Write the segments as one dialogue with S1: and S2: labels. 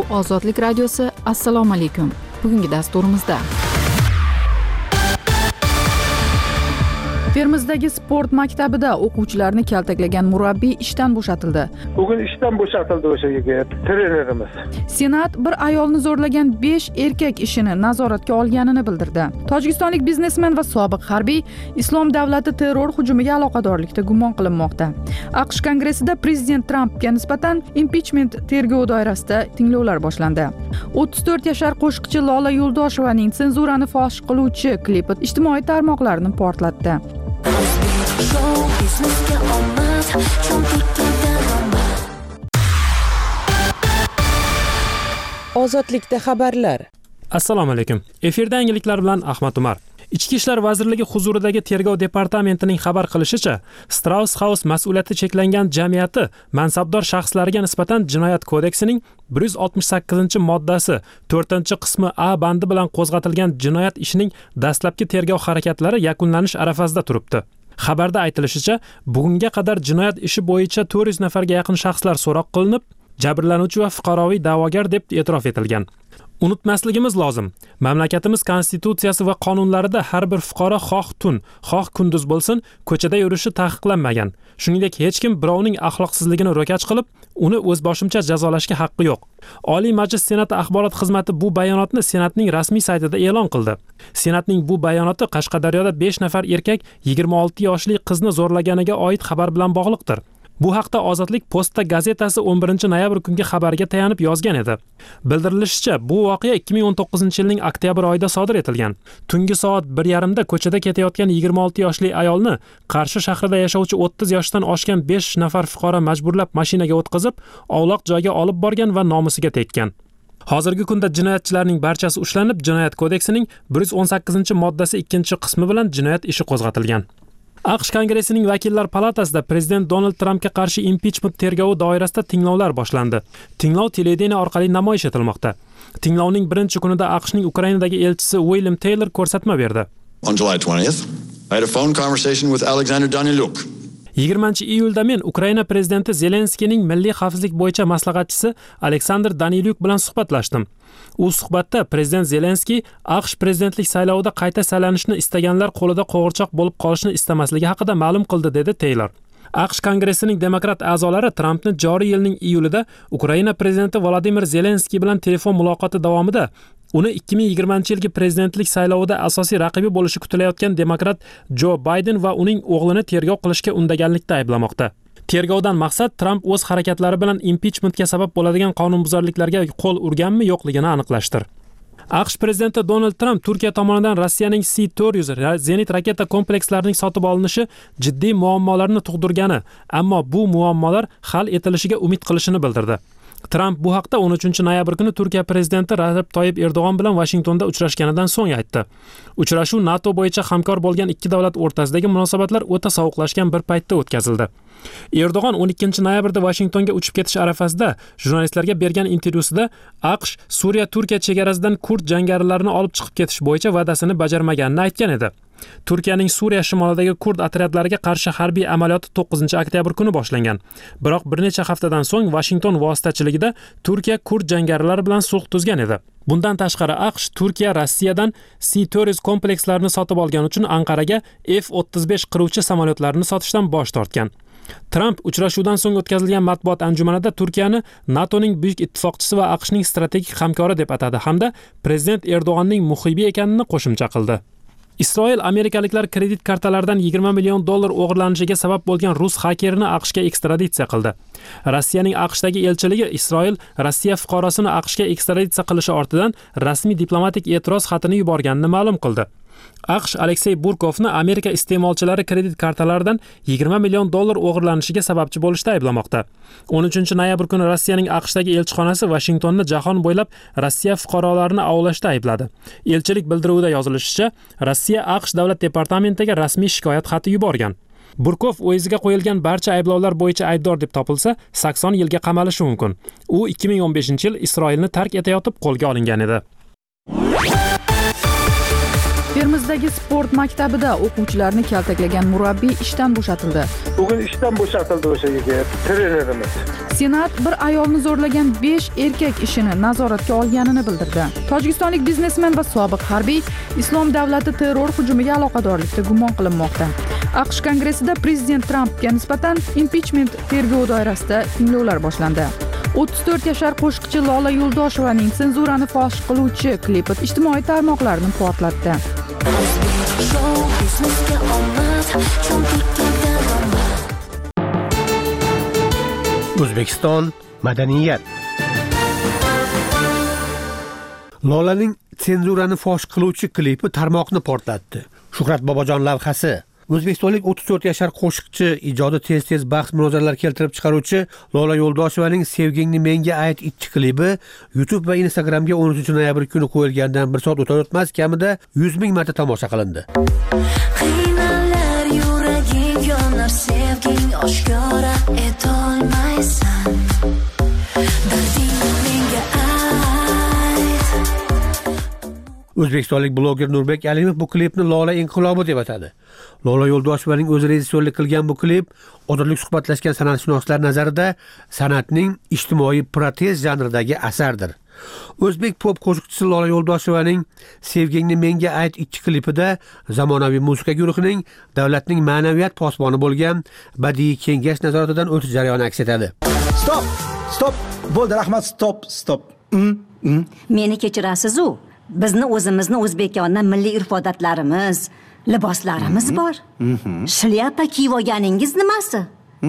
S1: Ozodlik radiosi. Assalomu alaykum. Bugungi dasturimizda Termizdagi sport maktabida o'quvchilarni kaltaklagan murabbiy ishdan bo'shatildi.
S2: Bugun ishdan bo'shatildi o'sha yigit, trenerimiz.
S1: Senat bir ayolni zo'rlagan 5 erkak ishini nazoratga olganini bildirdi. Tojikistonlik biznesmen va sobiq harbiy Islom davlati terror hujumiga aloqadorlikda gumon qilinmoqda. AQSh kongressida prezident Trampga nisbatan impichment tergovi doirasida tinglovlar boshlandi. 34 yashar qo'shiqchi Lola Yo'ldoshovaning senzurani fosh qiluvchi klipi ijtimoiy tarmoqlarni portlatdi.
S3: Ozodlikda xabarlar.
S4: Assalomu alaykum. Efirda yangiliklar bilan Ahmad Umar. Ichki ishlar vazirligi huzuridagi tergov departamentining xabar qilishicha, Strauss House mas'uliyati cheklangan jamiyati mansabdor shaxslariga nisbatan Jinoyat kodeksining 168-moddasi 4-qismi A bandi bilan qo'zg'atilgan jinoyat ishining dastlabki tergov harakatlari yakunlanish arafasida turibdi. Xabarda aytilishicha, bugunga qadar jinoyat ishi bo'yicha 400 nafarga yaqin shaxslar so'roq qilinib, jabrlanuvchi va fuqaroviy da'vogar deb e'tirof etilgan. Unutmasligimiz lozim. Mamlakatimiz konstitutsiyasi va qonunlarida har bir fuqaro xoh tun, xoh kunduz bo'lsin, ko'chada yurishi taqiqlanmagan. Shuningdek, hech kim birovning axloqsizligini ro'kach qilib, uni o'z boshimcha jazolashga haqqi yo'q. Oliy Majlis Senati axborot xizmati bu bayonotni Senatning rasmiy saytida e'lon qildi. Senatning bu bayonoti Qashqadaryoda 5 nafar erkak 26 yoshli qizni zo'rlaganiga oid xabar bilan bog'liqdir. Bu haqda Ozodlik Posta gazetasi 11-noyabr kungi xabariga tayanib yozgan edi. Bildirilishicha, bu voqea 2019-yilning oktyabr oyida sodir etilgan. Tungi soat 1:30da ko'chada ketayotgan 26 yoshli ayolni Qarshi shahrida yashovchi 30 yoshdan oshgan 5 nafar fuqaro majburlab mashinaga o'tkazib, ovloq joyga olib borgan va nomusiga tekkan. Hozirgi kunda jinoyatchilarning barchasi ushlanib, Jinoyat kodeksining 118-moddasi 2-qismi bilan jinoyat ishi qo'zg'atilgan. AQSh kongressining vakillar palatasida prezident Donald Trampga qarshi impichment tergovi doirasida tinglovlar boshlandi. Tinglov televideniya orqali namoyish etilmoqda. Tinglovning birinchi kunida AQShning Ukrainadagi elchisi William Taylor ko'rsatma berdi.
S5: On July 20th, I had a phone conversation with Alexander Daniluk.
S4: 20-iyulda men Ukraina prezidenti Zelenskiyning milliy xavfsizlik bo'yicha maslahatchisi Aleksandr Danilyuk bilan suhbatlashdim. U suhbatda prezident Zelenskiy AQSh prezidentlik saylovida qayta saylanishni istaganlar qo'lida qo'g'irchoq bo'lib qolishni istamasligi haqida ma'lum qildi, dedi Taylor. AQSh kongressining demokrat a'zolari Trampni joriy yilning iyulida Ukraina prezidenti Volodimir Zelenskiy bilan telefon muloqoti davomida uni 2020-yilgi prezidentlik saylovida asosiy raqibi bo'lishi kutilayotgan demokrat Joe Biden va uning o'g'lini tergov qilishga undaganlikda ayblamoqda. Tergovdan maqsad Trump o'z harakatlari bilan impichmentga sabab bo'ladigan qonunbuzarliklarga qo'l urganmi yo'qligini aniqlashdir. AQSh prezidenti Donald Trump Turkiya tomonidan Rossiyaning S-400 zenit raketa komplekslarining sotib olinishi jiddiy muammolarni tug'dirgani, ammo bu muammolar hal etilishiga umid qilishini bildirdi. Trump bu haqda 13-noyabr kuni Turkiya prezidenti Recep Tayyip Erdo'g'on bilan Vashingtonda uchrashganidan so'ng aytdi. Uchrashuv NATO bo'yicha hamkor bo'lgan ikki davlat o'rtasidagi munosabatlar o'ta sovuqlashgan bir paytda o'tkazildi. Erdo'g'on 12-noyabrda Vashingtonga uchib ketish arafasida jurnalistlarga bergan intervyusida AQSh Suriya-Turkiya chegarasidan kurd jangarilarini olib chiqib ketish bo'yicha va'dasini bajarmaganini aytgan edi. Turkiyaning Suriya shimolidagi kurd otryadlariga qarshi harbiy amaliyoti 9-oktyabr kuni boshlangan. Biroq bir necha haftadan so'ng Vashington vositachiligida Turkiya kurd jangarilari bilan sulh tuzgan edi. Bundan tashqari AQSh Turkiya Rossiyadan S-400 komplekslarini sotib olgani uchun Anqaraga F-35 qiruvchi samolyotlarini sotishdan bosh tortgan. Trump uchrashuvdan so'ng o'tkazilgan matbuot anjumanida Turkiyani NATOning buyuk ittifoqchisi va AQShning strategik hamkori deb atadi hamda prezident Erdo'g'onning muhibi ekanini qo'shimcha qildi. Isroil amerikaliklar kredit kartalaridan $20 million o'g'irlanishiga sabab bo'lgan rus hakerini AQShga ekstraditsiya qildi. Rossiyaning AQShdagi elchiligi Isroil Rossiya fuqarosini AQShga ekstraditsiya qilishi ortidan rasmiy diplomatik e'tiroz xatini yuborganini ma'lum qildi. AQSh Aleksey Burkovni Amerika iste'molchilari kredit kartalaridan $20 million o'g'irlanishiga sababchi bo'lishda ayblamoqda. 13-noyabr kuni Rossiyaning AQShdagi elchixonasi Vashingtonni jahon bo'ylab Rossiya fuqarolarini ovlashda aybladi. Elchilik bildiruvida yozilishicha, Rossiya AQSh davlat departamentiga rasmiy shikoyat xati yuborgan. Burkov o'ziga qo'yilgan barcha ayblovlar bo'yicha aybdor deb topilsa, 80 yilga qamalishi mumkin. U 2015-yil Isroilni tark etayotib qo'lga olingan edi.
S1: Termizdagi sport maktabida o'quvchilarni kaltaklagan murabbiy ishdan bo'shatildi.
S2: Bugun ishdan bo'shatildi o'sha yigit, trenerimiz.
S1: Senat bir ayolni zo'rlagan 5 erkak ishini nazoratga olganini bildirdi. Tojikistonlik biznesmen va sobiq harbiy Islom davlati terror hujumiga aloqadorlikda gumon qilinmoqda. AQSh kongressida prezident Trampga nisbatan impichment tergovi doirasida tinglovlar boshlandi. 34 yashar qo'shiqchi Lola Yo'ldoshovaning senzurani fosh qiluvchi klipi ijtimoiy tarmoqlarni portlatdi.
S6: O'zbekiston madaniyat. Lolaning senzurani fosh qiluvchi klipi tarmoqni portlatdi. Shuhrat Bobojon lavhasi. O'zbekistonlik 34 yashar qo'shiqchi, ijodi tez-tez bahs munozaralar keltirib chiqaruvchi Lola Yo'ldoshovaning Sevgingni menga ayt ikki klipi YouTube va Instagramga 13 noyabr kuni qo'yilgandan 1 soat o'tar-o'tmas kamida 100 ming marta tomosha qilindi.
S7: Qiynalar yuraging yonar, sevging oshkora etolmaysan. Dardingni menga ayt.
S6: O'zbekistonlik bloger Nurbek Alimov bu klipni Lola inqilobi deb atadi. Lola Yo'ldoshovaning o'zi rejissyorlik qilgan bu klip odatlik suhbatlashgan san'atshunoslar nazarida san'atning ijtimoiy protez janridagi asardir. O'zbek pop qo'shiqchisi Lola Yo'ldoshovaning Sevgingni menga ayt ikki klipida zamonaviy musiqa guruhining davlatning ma'naviyat posboni bo'lgan badiiy kengash nazoratidan o'tish jarayoni aks etadi.
S8: Stop. Bo'ldi, rahmat, stop.
S9: Meni kechirasiz-u. Bizni o'zimizni o'zbekona milliy urf-odatlarimiz, liboslarimiz bor. Shlyapa kiyib olganingiz nimasi?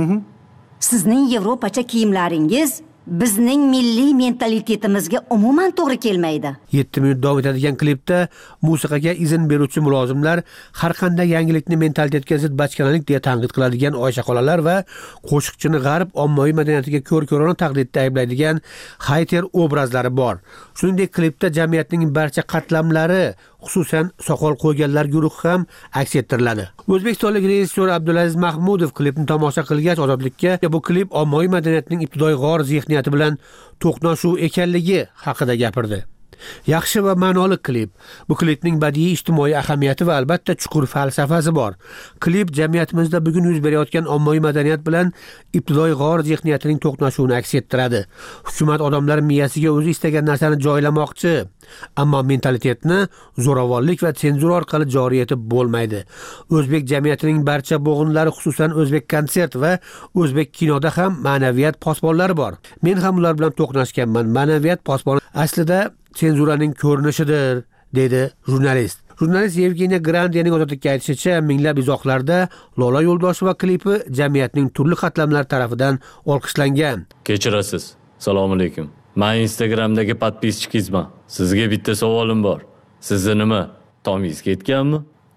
S9: Sizning yevropacha kiyimlaringiz bizning milliy mentalitetimizga umuman to'g'ri kelmaydi.
S6: 7 minut davom etadigan klipda musiqaga izn beruvchi mulozimlar har qanday yangilikni mentalitetga zid bachkanalik deya tanqid qiladigan Oysha xolalar va qo'shiqchini g'arb ommaviy madaniyatiga ko'r-ko'rona taqlidda ayblaydigan hayter obrazlari bor. Shuningdek, klipda jamiyatning barcha qatlamlari, xususan soqol qo'yganlar guruhi ham aks ettiriladi. O'zbekistonlik rejissyor Abdulaziz Mahmudov klipni tomosha qilgach, Ozodlikka bu klip ommaviy madaniyatning ibtidoiy g'or zihniyati bilan to'qnashuv ekanligi haqida gapirdi. Yaxshi va ma'noli klip. Bu klipning badiiy ijtimoiy ahamiyati va albatta chuqur falsafasi bor. Klip jamiyatimizda bugun yuz berayotgan ommaviy madaniyat bilan ibtidoiy g'or zihniyatining to'qnashuvini aks ettiradi. Hukumat odamlar miyasiga o'zi istagan narsani joylamoqchi, ammo mentalitetni zo'ravonlik va senzura orqali joriy etib bo'lmaydi. O'zbek jamiyatining barcha bo'g'inlari, xususan o'zbek konsert va o'zbek kinoda ham ma'naviyat posbonlari bor. Men ham ular bilan to'qnashganman. Ma'naviyat posboni aslida senzuraning ko'rinishidir, dedi jurnalist. Jurnalist Yevgeniya Grandiyaning Ozodlikka aytishicha, minglab izohlarda Lola Yo'ldoshova klipi jamiyatning turli qatlamlari tarafidan olqishlangan.
S10: Kechirasiz. Assalomu alaykum. Men Instagramdagi podpischikizman. Sizga bitta savolim bor. Sizni nima, tomingiz ketganmi?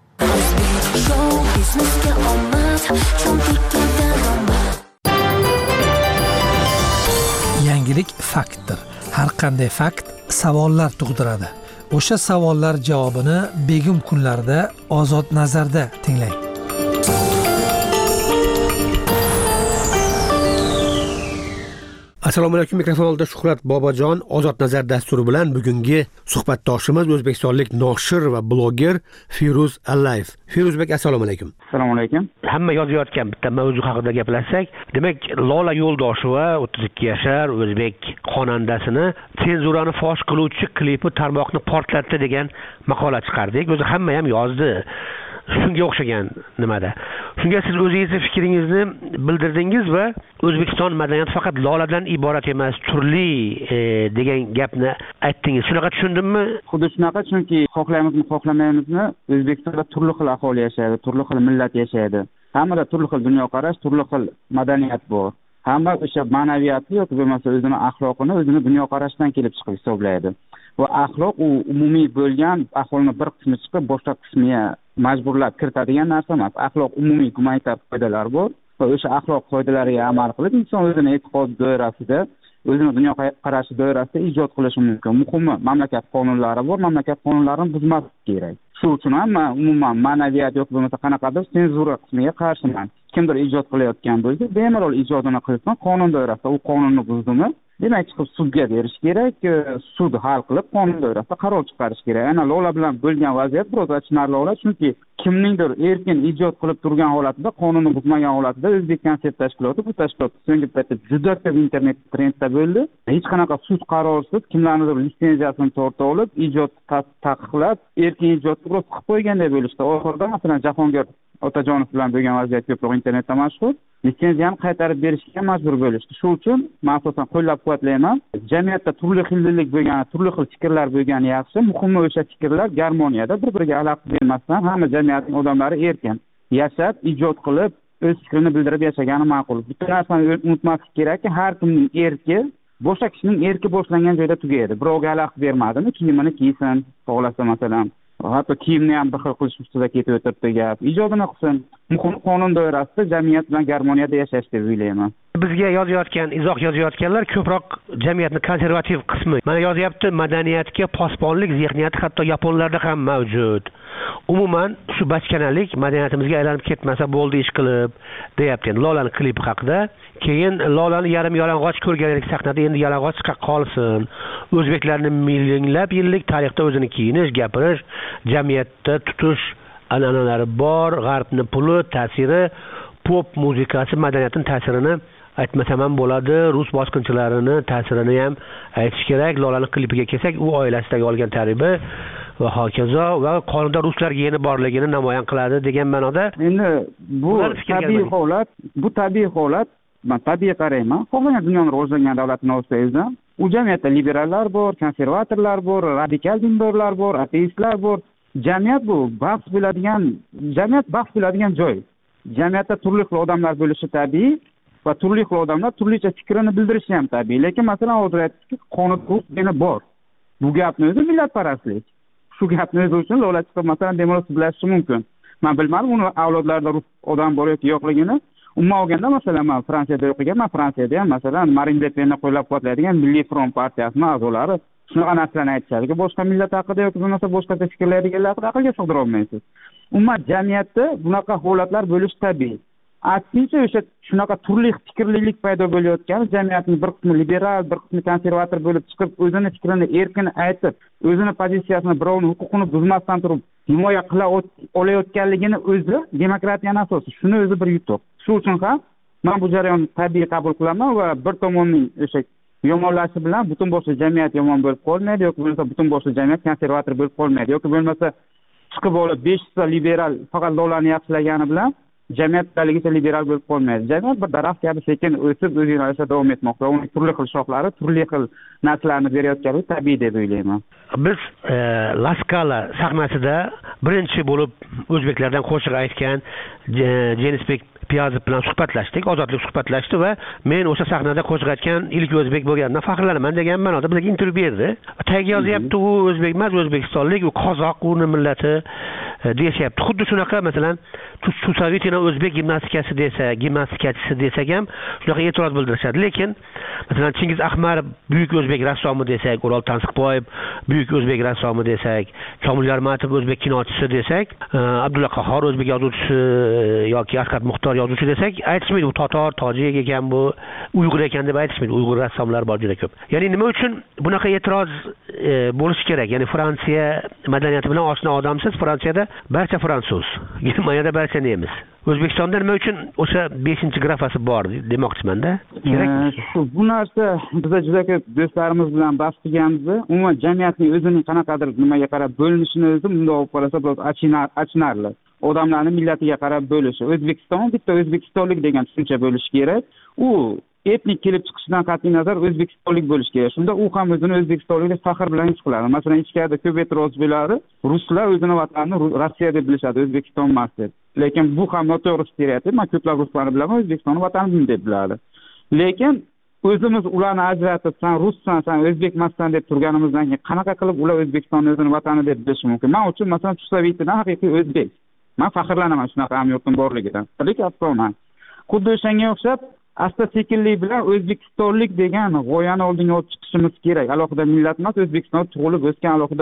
S11: Yangilik faktdir. Har qanday fakt savollar tug'diradi. O'sha savollar javobini begim kunlarda Ozod nazarda tinglang.
S6: Assalomu alaykum. Mikrofon oldida Shuhrat Bobojon. Ozod nazar dasturi bilan bugungi suhbatdoshimiz o'zbekistonlik noshir va bloger Firuz Allayev. Firuzbek, assalomu alaykum.
S2: Assalomu alaykum.
S6: Hamma yozayotgan bitta mavzu haqida gaplashsak, demak, Lola Yo'ldoshova 32 yashar o'zbek xonandasini senzurani fosh qiluvchi klipi tarmoqni portlatdi degan maqola chiqardik. O'zi hamma ham yozdi. Shunga o'xshagan nimada. Shunga siz o'zingizni fikringizni bildirdingiz va O'zbekiston madaniyati faqat Loladan iborat emas, turli degan gapni aytdingiz. Shunaqa tushundimmi?
S12: Xuddi shunaqa, chunki xohlaymizmi, xohlamaymizmi, O'zbekistonda turli xil aholi yashaydi, turli xil millat yashaydi. Hammada turli xil dunyoqarash, turli xil madaniyat bor. Hamma o'sha ma'naviyatni yoki bo'lmasa o'zini axloqini, o'zini dunyoqarashdan kelib chiqib hisoblaydi. Va axloq u umumiy bo'lgan aholining bir qismi chiqib boshqa qismiga majburlab kiritadigan narsa emas. Axloq umumiy gumanitar qoidalar bor va o'sha axloq qoidalariga amal qilib inson o'zini e'tiqod doirasida, o'zini dunyoqarashi doirasida ijod qilishi mumkin. Muhimi, mamlakat qonunlari bor, mamlakat qonunlarini buzmaslik kerak. Shu uchun ham umuman ma'naviyat yoki bo'lmasa qanaqadir senzura qismiga qarshiman. Kimdir ijod qilayotgan bo'lsa, bemalol ijodini qilsin, qonun doirasida u qonunni buzdimi, demak chiqib sudga berish kerak, sud hal qilib qonun doirasida qaror chiqarish kerak. Ana Lola bilan bo'lgan vaziyat biroz achinarli holat, chunki kimningdir erkin ijod qilib turgan holatida, qonunni buzmagan holatida O'zbek konsert tashkiloti bu tashkilot so'nggi paytda juda ko'p internet trendda bo'ldi. Hech qanaqa sud qarorisiz kimlarnidir litsenziyasini tortib olib, ijod taqiqlab, erkin ijodni biroz qilib qo'yganday bo'lishdi. Oxirida masalan Jahongir Otajonov bilan bo'lgan vaziyat ko'proq internetda mashhur. Litsenziyani qaytarib berishga majbur bo'lishdi. Shu uchun men asosan qo'llab-quvvatlayman. Jamiyatda turli xillik bo'lgan, turli xil fikrlar bo'lgani yaxshi. Muhimi o'sha fikrlar garmoniyada bir-biriga xalaqit bermasdan hamma jamiyatning odamlari erkin yashab, ijod qilib, o'z fikrini bildirib yashagani ma'qul. Bitta narsani unutmaslik kerakki, har kimning erki boshqa kishining erki boshlangan joyda tugaydi. Birovga xalaqit bermadimi? Kiyimini kiysin, xohlasa masalan, hatto kiyimni ham bir xil qilish ustida ketib o'tiribdi gap. Ijodini qilsin. Muhim qonun doirasida jamiyat bilan garmoniyada yashash deb o'ylayman.
S6: Bizga yozayotgan, izoh yozayotganlar ko'proq jamiyatni konservativ qismi. Mana yozyapti, madaniyatga posbonlik zehniyati hatto yaponlarda ham mavjud. Umuman shu bachkanalik madaniyatimizga aylanib ketmasa bo'ldi ish qilib, deyapti. Lolani klipi haqida. Keyin Lolani yarim yalang'och ko'rganlik sahnada endi yalang'och chiqa qolsin. O'zbeklarning minglab yillik tarixda o'zini kiyinish, gapirish, jamiyatda tutish an'analari bor, g'arbning puli, ta'siri, pop muzikasi madaniyatning ta'sirini aytmasam ham bo'ladi, rus bosqinchilarini ta'sirini ham aytish kerak. Lolani klipiga kelsak, u oilasidagi olgan tarbiya va hokazo va qonunda ruslarga yeni borligini namoyon qiladi degan ma'noda.
S12: Endi bu tabiiy holat, men tabiiy qarayman. Xohlagan dunyoni rivojlangan davlatini olsangiz, u jamiyatda liberallar bor, konservatorlar bor, radikal dindorlar bor, ateistlar bor. Jamiyat bu bahs bo'ladigan joy. Jamiyatda turli xil odamlar bo'lishi tabiiy va turli xil odamlar turlicha fikrini bildirishi ham tabiiy. Lekin masalan hozir aytdikki, qonun bor. Bu gapni o'zi millatparastlik. Shu gapni o'zi uchun Lola chiqib masalan demonstratsiya mumkin. Men bilmadim uni avlodlarida rus odam bor yoki yo'qligini. Umuman olganda masalan men Fransiyada o'qiganman. Fransiyada ham masalan Marine Le Penni qo'llab-quvvatlaydigan Milliy front partiyasining a'zolari shunaqa narsalarni aytishadi. Boshqa millat haqida yoki bo'lmasa boshqacha fikrlaydiganlar haqida aqlga sig'dira olmaysiz. Umuman jamiyatda bunaqa holatlar bo'lishi tabiiy. Aksincha o'sha shunaqa turli fikrlilik paydo bo'layotgani jamiyatning bir qismi liberal, bir qismi konservator bo'lib chiqib, o'zini fikrini erkin aytib, o'zini pozitsiyasini, birovning huquqini buzmasdan turib himoya qila olayotganligini o'zi demokratiyaning asosi. Shuni o'zi bir yutuq. Shu uchun ham men bu jarayonni tabiiy qabul qilaman va bir tomonning o'sha yomonlashi bilan butun boshli jamiyat yomon bo'lib qolmaydi yoki bo'lmasa butun boshli jamiyat konservator bo'lib qolmaydi yoki bo'lmasa chiqib olib 5 ta liberal faqat Lolani yaxshilagani bilan jamiyat haligacha liberal bo'lib qolmaydi. Jamiyat bir daraxt kabi sekin o'sib o'z yo'nalishida davom etmoqda. Uning turli xil shoxlari, turli xil narsalarni berayotganligi tabiiy deb o'ylayman. Biz La Scala sahnasida birinchi bo'lib o'zbeklardan qo'shiq aytgan Jenisbek Piyazov bilan suhbatlashdik, ozodlik suhbatlashdi va men o'sha sahnada qo'shiq aytgan ilk o'zbek bo'lganimdan faxrlanaman degan ma'noda bizga intervyu berdi. Tagiga yozyapti, u o'zbek emas, o'zbekistonlik, u qozoq, uni millati deyishyapti. Xuddi shunaqa masalan Tusavitina o'zbek gimnastikachisi desak ham shunaqa e'tiroz bildirishadi. Lekin masalan Chingiz Ahmarov buyuk o'zbek rassomi desak, O'rol Tansiqboyev buyuk o'zbek rassomi desak, Komil Yarmatov o'zbek kinochisi desak, Abdulla Qahhor o'zbek yozuvchisi yoki Asqat Muxtor yozuvchi desak, aytishmaydi bu totor, tojik ekan, bu uyg'ur ekan deb aytishmaydi. Uyg'ur rassomlar bor juda ko'p. Ya'ni nima uchun bunaqa e'tiroz bo'lishi kerak? Ya'ni Fransiya madaniyati bilan oshna odamsiz, Fransiyada barcha fransuz, Germaniyada barcha nemis. O'zbekistonda nima uchun o'sha 5-grafasi bor demoqchiman-da. Kerak. Bu narsa bizda juda ko'p do'stlarimiz bilan bahs qilganmiz. Umuman jamiyatning o'zining qanaqadir nimaga qarab bo'linishini o'zi bunday olib qarasa biroz achinarli. Odamlarning millatiga qarab bo'lishi. O'zbekiston bitta o'zbekistonlik degan tushuncha bo'lishi kerak. U etnik kelib chiqishidan qat'iy nazar o'zbekistonlik bo'lishi kerak. Shunda u ham o'zini o'zbekistonlikda faxr bilan his qiladi. Masalan, ichkarida ko'p e'tiroz bo'ladi. Ruslar o'zini vatanini Rossiya deb bilishadi, O'zbekiston emas deb. Lekin bu ham noto'g'ri stereotip. Men ko'plab ruslarni bilaman, O'zbekistonni vatanimiz deb biladi. Lekin o'zimiz ularni ajratib, sen russan, sen o'zbekmassan deb turganimizdan keyin qanaqa qilib ular O'zbekistonni o'zini vatani deb bilishi mumkin? Men uchun masalan Tusavitina haqiqiy o'zbek. Men faxrlanaman shunaqa hamyurtim borligidan. Lekin afsonan. Xuddi o'shanga o'xshab asta-sekinlik bilan o'zbekistonlik degan g'oyani oldinga olib chiqishimiz kerak. Alohida millat emas, O'zbekistonda tug'ilib o'sgan alohida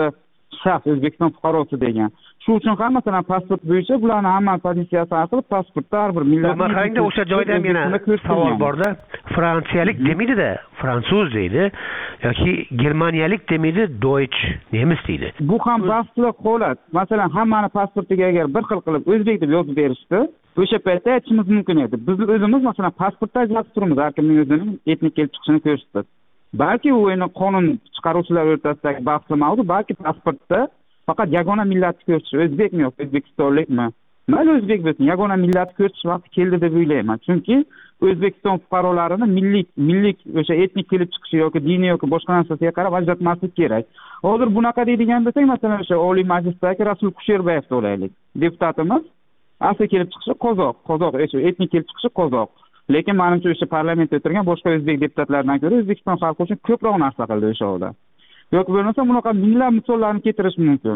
S12: shaxs O'zbekiston fuqarosi degan. Shu uchun ham masalan pasport bo'yicha bularni hamma pozitsiyasi qilib pasportda har bir millat.
S6: Ammo qarangda o'sha joyda ham yana savol borda. Fransiyalik demaydi-da, fransuz deydi yoki germaniyalik demaydi, Deutsch, nemis deydi.
S12: Bu ham bahsli holat. Masalan, hammani pasportiga agar bir xil qilib o'zbek deb yozib berishdi, o'sha paytda aytishimiz mumkin edi. Biz o'zimiz masalan pasportda ajratib turibmiz, har kimning o'zining etnik kelib chiqishini ko'rsatib. Balki u endi qonun chiqaruvchilar o'rtasidagi bahsli mavzu, balki pasportda faqat yagona millatni ko'rsatish, o'zbekmi yoki o'zbekistonlikmi? Mayli o'zbek bo'lsin, yagona millatni ko'rsatish vaqti keldi deb o'ylayman. Chunki O'zbekiston fuqarolarini millik o'sha etnik kelib chiqishi yoki diniy yoki boshqa narsasiga qarab ajratmaslik kerak. Hozir bunaqa deydigan bo'lsak, masalan, o'sha Oliy Majlisdagi Rasul Kusherbayevni olaylik. Deputatimiz asli kelib chiqishi qozoq, o'sha etnik kelib chiqishi qozoq. Lekin menimcha o'sha parlamentda o'tirgan boshqa o'zbek deputatlardan ko'ra O'zbekiston xalqi uchun ko'proq narsa qildi o'sha odam. Yoki bo'lmasa bunaqa minglab misollarni keltirish mumkin.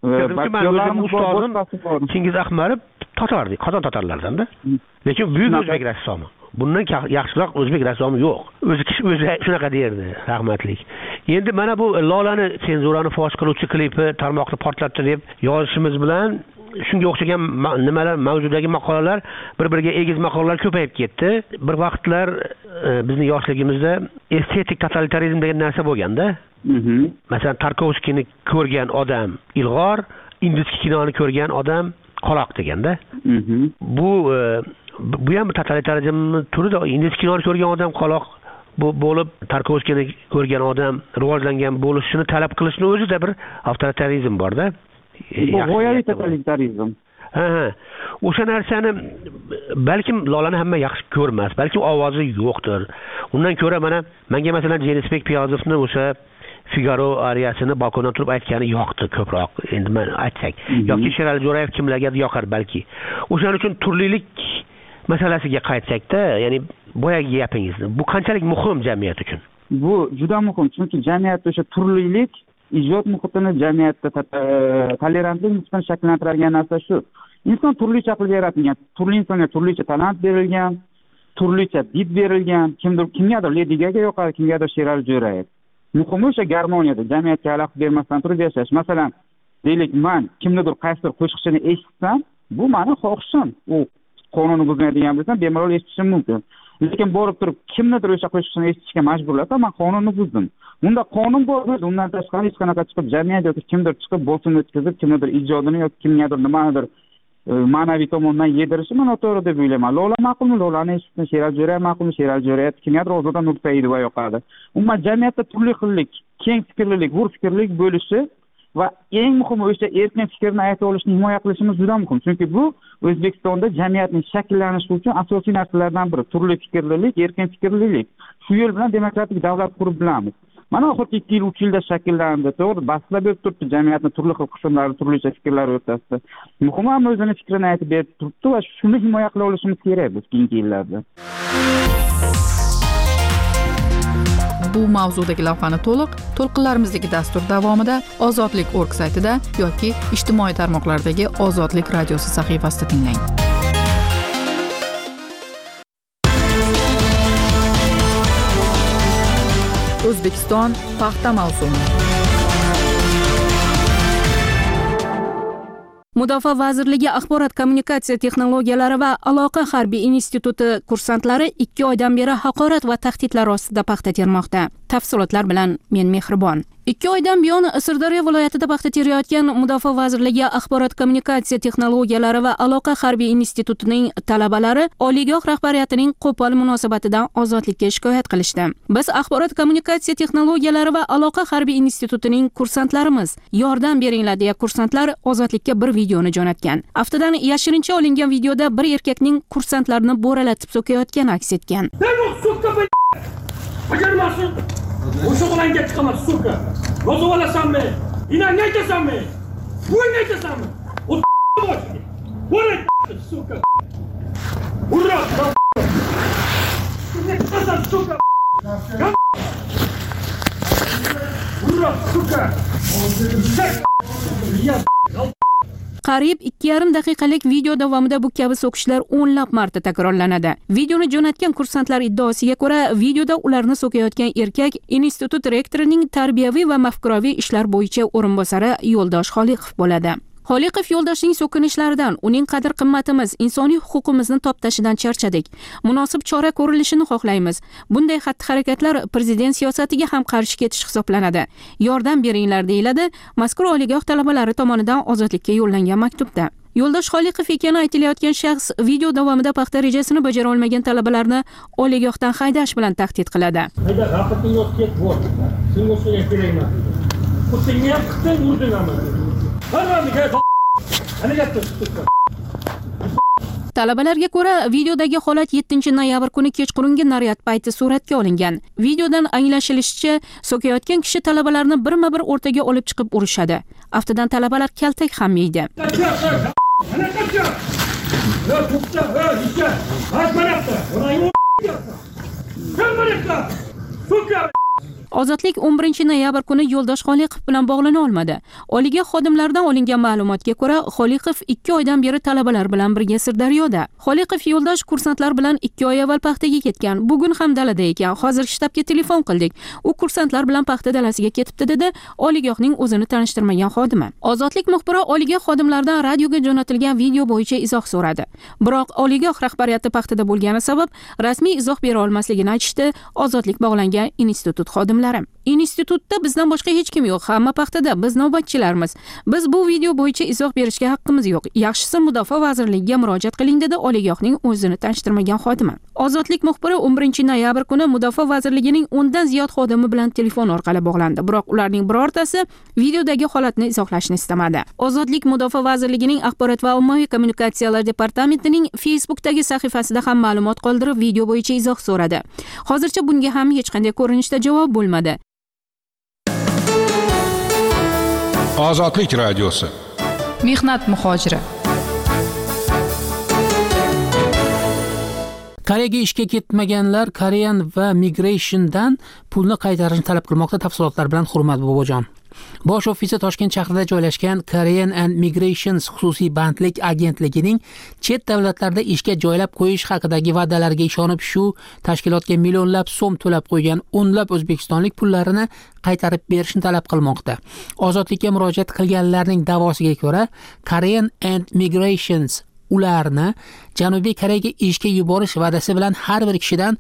S6: Ustozim Chingiz Ahmadov tatardi, qozon tatarlardan-da. Lekin buyuk o'zbek rassomi. Bundan yaxshiroq o'zbek rassomi yo'q. O'zi shunaqa derdi, rahmatlik. Endi mana bu Lolani senzurani fosh qiluvchi klipi tarmoqni portlatdi deb yozishimiz bilan shunga o'xshagan nimalar mavzudagi maqolalar bir-biriga egiz maqolalar ko'payib ketdi. Bir vaqtlar bizning yoshligimizda estetik totalitarizm degan narsa bo'lganda. Masalan, Tarkovskiyni ko'rgan odam ilg'or, indskiy kinoni ko'rgan odam qoloq deganda. Bu ham totalitarizm turida. Indskiy kinoni ko'rgan odam qoloq bo'lib, Tarkovskiyni ko'rgan odam rivojlangan bo'lishini talab qilishning o'zida bir avtoritarizm borda.
S12: Bu g'oyaviy totalitarizm.
S6: O'sha narsani balkim Lolani hamma yaxshi ko'rmas, balki ovozi yo'qdir. Undan ko'ra menga masalan Jenisbek Piyozovni o'sha Figaro ariyasini balkondan turib aytgani yoqdi ko'proq. Endi men aytsak, yoki Sherali Jo'rayev kimlarga yoqar balki. O'shaning uchun turlilik masalasiga qaytsak-da, ya'ni boyagi gapingizni, bu qanchalik muhim jamiyat uchun?
S12: Bu juda muhim, chunki jamiyatda o'sha turlilik ijod muhitini jamiyatda tolerantlik nisbatan shakllantiradigan narsa shu. Inson turlicha qilib yaratilgan, turli insonga turlicha talant berilgan, turlicha did berilgan, kimgadir Lady Gaga yoqadi, kimgadir Sherali Jo'rayev. Muhimi o'sha garmoniyada, jamiyatga xalaqit bermasdan turib yashash. Masalan, deylik, men kimnidir qaysidir qo'shiqchini eshitsam, bu meni xohishim. U qonunni buzmaydigan bo'lsa, bemalol eshitishim mumkin. Lekin borib turib kimnidir o'sha qo'shiqchini eshitishga majburlasa, men qonunni buzdim. Unda qonun bor, undan tashqari hech qanaqa chiqib jamiyat yoki kimdir chiqib bosim o'tkazib, kimnidir ijodini yoki kimgadir nimanidir ma'naviy tomondan yedirishi men noto'g'ri deb o'ylayman. Lola ma'qulmi? Lolani eshitsin. Sherali Jo'rayev ma'qulmi? Sherali Jo'rayev kimgadir Ozodan Nursaidova yoqadi. Umuman jamiyatda turli xillik, keng fikrlilik, hur fikrlik bo'lishi va eng muhimi o'sha erkin fikrni ayta olishni himoya qilishimiz juda muhim. Chunki bu O'zbekistonda jamiyatning shakllanishi uchun asosiy narsalardan biri. Turli fikrlilik, erkin fikrlilik. Shu yo'l bilan demokratik davlat qurib bilamiz. Mana oxirgi 2 yil, 3 yilda shakllandi. To'g'ri, bahslar bo'lib turibdi jamiyatning turli xil qismlari, turlicha fikrlar o'rtasida. Muhimi ham o'zining fikrini aytib berib turibdi va shuni himoya qila olishimiz kerak biz keyingi yillarda.
S1: Bu mavzudagi lavhani to'lqinlarimizdagi dastur davomida Ozodlik.org saytida yoki ijtimoiy tarmoqlardagi Ozodlik radiosi sahifasida tinglang. O'zbekiston paxta mavsumi.
S13: Mudofaa vazirligi axborot kommunikatsiya texnologiyalari va aloqa harbiy instituti kursantlari 2 oydan beri haqorat va tahdidlar ostida paxta termoqda. Tafsilotlar bilan men Mehribon. 2 oydan buyon Sirdaryo viloyatida paxta terayotgan Mudofaa vazirligi axborot kommunikatsiya texnologiyalari va aloqa harbiy institutining talabalari oliygoh rahbariyatining qo'pol munosabatidan Ozodlikka shikoyat qilishdi. Biz axborot kommunikatsiya texnologiyalari va aloqa harbiy institutining kursantlarimiz. Yordam beringlar deya kursantlar Ozodlikka bir videoni jo'natgan. Aftidan yashirincha olingan videoda bir erkakning kursantlarni bo'ralatib so'kayotgani aks etgan.
S14: Bajarmasin. O'sha qo'langa chiqaman, suka. Roza olasanmi? Inang aytasanmi? Bo'ying aytasanmi? O boshga. Bo'la suka. Urra. Ne qilsan suka? Urra suka. Ya.
S13: qariyb 2,5 daqiqalik video davomida bu kabi so'kishlar o'nlab marta takrorlanadi. Videoni jo'natgan kursantlar iddaosiga ko'ra, videoda ularni so'kayotgan erkak institut rektorining tarbiyaviy va mafkuraviy ishlar bo'yicha o'rinbosari Yo'ldosh Xoliqov bo'ladi. Xoliqov Yo'ldoshning so'kinishlaridan uning qadr-qimmatimiz, insoniy huquqimizni toptashidan charchadik. Munosib chora ko'rilishini xohlaymiz. Bunday xatti-harakatlar prezident siyosatiga ham qarshi ketish hisoblanadi. Yordam beringlar deyiladi mazkur oliygoh talabalari tomonidan ozodlikka yo'llangan maktubda. Yo'ldosh Xoliqov ekani aytilayotgan shaxs video davomida paxta rejasini bajara olmagan talabalarni oliygohdan haydash bilan tahdid qiladi.
S14: Hayda, raqibning o'tib ket, bor. Sen o'shaga kerakman. Senga ham qitdan urdingmi?
S13: Talabalarga ko'ra, videodagi holat 7-noyabr kuni kechqurungi naryad payti suratga olingan. Videodan anglashilishicha, so'kayotgan kishi talabalarni birma-bir o'rtaga olib chiqib urishadi. Aftidan talabalar kaltak ham yeydi. Ozodlik 11-noyabr kuni Yo'ldosh Xoliqov bilan bog'lana olmadi. Oliygoh xodimlaridan olingan ma'lumotga ko'ra, Xoliqov 2 oydan beri talabalar bilan birga Sirdaryoda. Xoliqov Yo'ldosh kursantlar bilan 2 oy avval paxtaga ketgan. Bugun ham dalada ekan. Hozir shtabga telefon qildik. U kursantlar bilan paxta dalasiga ketibdi dedi oliygohning o'zini tanishtirmagan xodimi. Ozodlik muxbiri oliygoh xodimlaridan radioga jo'natilgan video bo'yicha izoh so'radi. Biroq oliygoh rahbariyati paxtada bo'lgani sabab rasmiy izoh bera olmasligini aytishdi Ozodlik bog'langan institut xodimlari. Institutda bizdan boshqa hech kim yo'q. Hamma paxtada, biz navbatchilarmiz. Biz bu video bo'yicha izoh berishga haqqimiz yo'q. Yaxshisi Mudofaa vazirligiga murojaat qiling dedi oliygohning o'zini tanishtirmagan xodimi. Ozodlik muxbiri 11-noyabr kuni Mudofaa vazirligining 10 dan ziyod xodimi bilan telefon orqali bog'landi. Biroq ularning birortasi videodagi holatni izohlashni istamadi. Ozodlik Mudofaa vazirligining axborot va ommaviy kommunikatsiyalar departamentining Facebookdagi sahifasida ham ma'lumot qoldirib, video bo'yicha izoh so'radi. Hozircha bunga ham hech qanday ko'rinishda javob bo'lmadi.
S15: Ozodlik radiosi.
S1: Mehnat muhojiri.
S6: Koreyaga ishga ketmaganlar Korean va Migration'dan pulni qaytarishni talab qilmoqda. Tafsilotlar bilan Hurmat Bobojon. Bosh ofisi Toshkent shahrida joylashgan Korean and Migrations xususiy bandlik agentligining chet davlatlarda ishga joylab qo'yish haqidagi va'dalarga ishonib shu tashkilotga millionlab so'm to'lab qo'ygan o'nlab o'zbekistonlik pullarini qaytarib berishni talab qilmoqda. Ozodlikka murojaat qilganlarning da'vosiga ko'ra, Korean and Migrations ularni Janubiy Koreyaga ishga yuborish va'dasi bilan har bir kishidan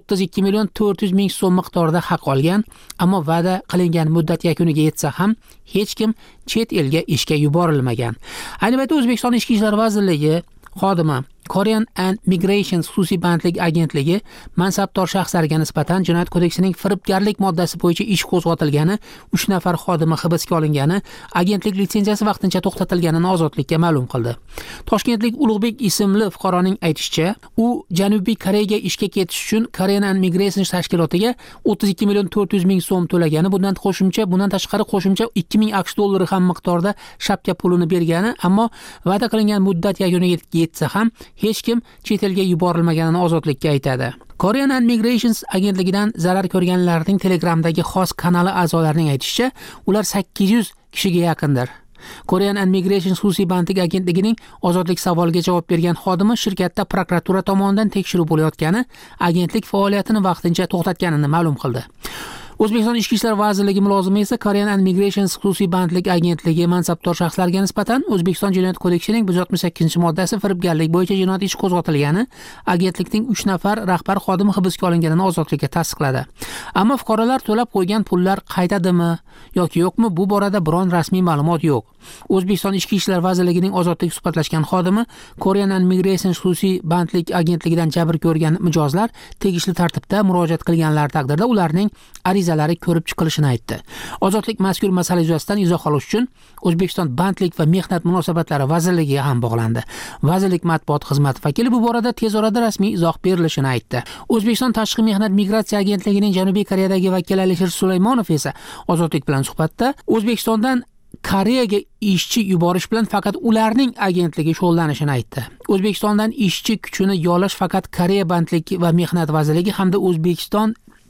S6: 32,400,000 so'm miqdorida haq olgan, ammo va'da qilingan muddat yakuniga yetsa ham hech kim chet elga ishga yuborilmagan. Ayni paytda O'zbekiston Ichki ishlar vazirligi xodimi Korean and Migrations xususiy bandlik agentligi mansabdor shaxslarga nisbatan Jinoyat kodeksining firibgarlik moddasi bo'yicha ish qo'zg'atilgani, 3 nafar xodimi hibsga olingani, agentlik litsenziyasi vaqtincha to'xtatilganini Ozodlikka ma'lum qildi. Toshkentlik Ulug'bek ismli fuqaroning aytishicha, u Janubiy Koreyaga ishga ketish uchun Korean and Migrations tashkilotiga 32,400,000 so'm to'lagani, bundan tashqari qo'shimcha 2,000 AQSh dollari ham miqdorda shapka pulini bergani, ammo va'da qilingan muddat yakuniga yetsa ham hech kim chet elga yuborilmaganini Ozodlikka aytadi. Korean and Migrations agentligidan zarar ko'rganlarning Telegramdagi xos kanali a'zolarining aytishicha, ular 800 kishiga yaqindir. Korean and Migrations xususiy bandlik agentligining Ozodlik savoliga javob bergan xodimi shirkatda prokuratura tomonidan tekshiruv bo'layotgani, agentlik faoliyatini vaqtincha to'xtatganini ma'lum qildi. O'zbekiston Ichki ishlar vazirligi mulozimi esa Korean and Migrations xususiy bandlik agentligi mansabdor shaxslarga nisbatan O'zbekiston Jinoyat kodeksining 168-moddasi firibgarlik bo'yicha jinoyat ishi qo'zg'atilgani, agentlikning 3 nafar rahbar xodimi hibsga olinganini Ozodlikka tasdiqladi. Ammo fuqarolar to'lab qo'ygan pullar qaytadimi yoki yo'qmi, bu borada biron rasmiy ma'lumot yo'q. O'zbekiston Ichki ishlar vazirligining Ozodlik suhbatlashgan xodimi Korean and Migrations xususiy bandlik agentligidan jabr ko'rgan mijozlar tegishli tartibda murojaat qilganlar taqdirda ularning arizalari ko'rib chiqilishini aytdi. Ozodlik mazkur masala yuzasidan izoh olish uchun O'zbekiston Bandlik va mehnat munosabatlari vazirligiga ham bog'landi. Vazirlik matbuot xizmati vakili bu borada tez orada rasmiy izoh berilishini aytdi. O'zbekiston Tashqi mehnat migratsiya agentligining Janubiy Koreyadagi vakili Alisher Sulaymonov esa Ozodlik bilan suhbatda O'zbekistondan Koreyaga ishchi yuborish bilan faqat ularning agentligi shug'ullanishini aytdi. O'zbekistondan ishchi kuchini yollash faqat Koreya bandlik va mehnat vazirligi hamda O'zbekiston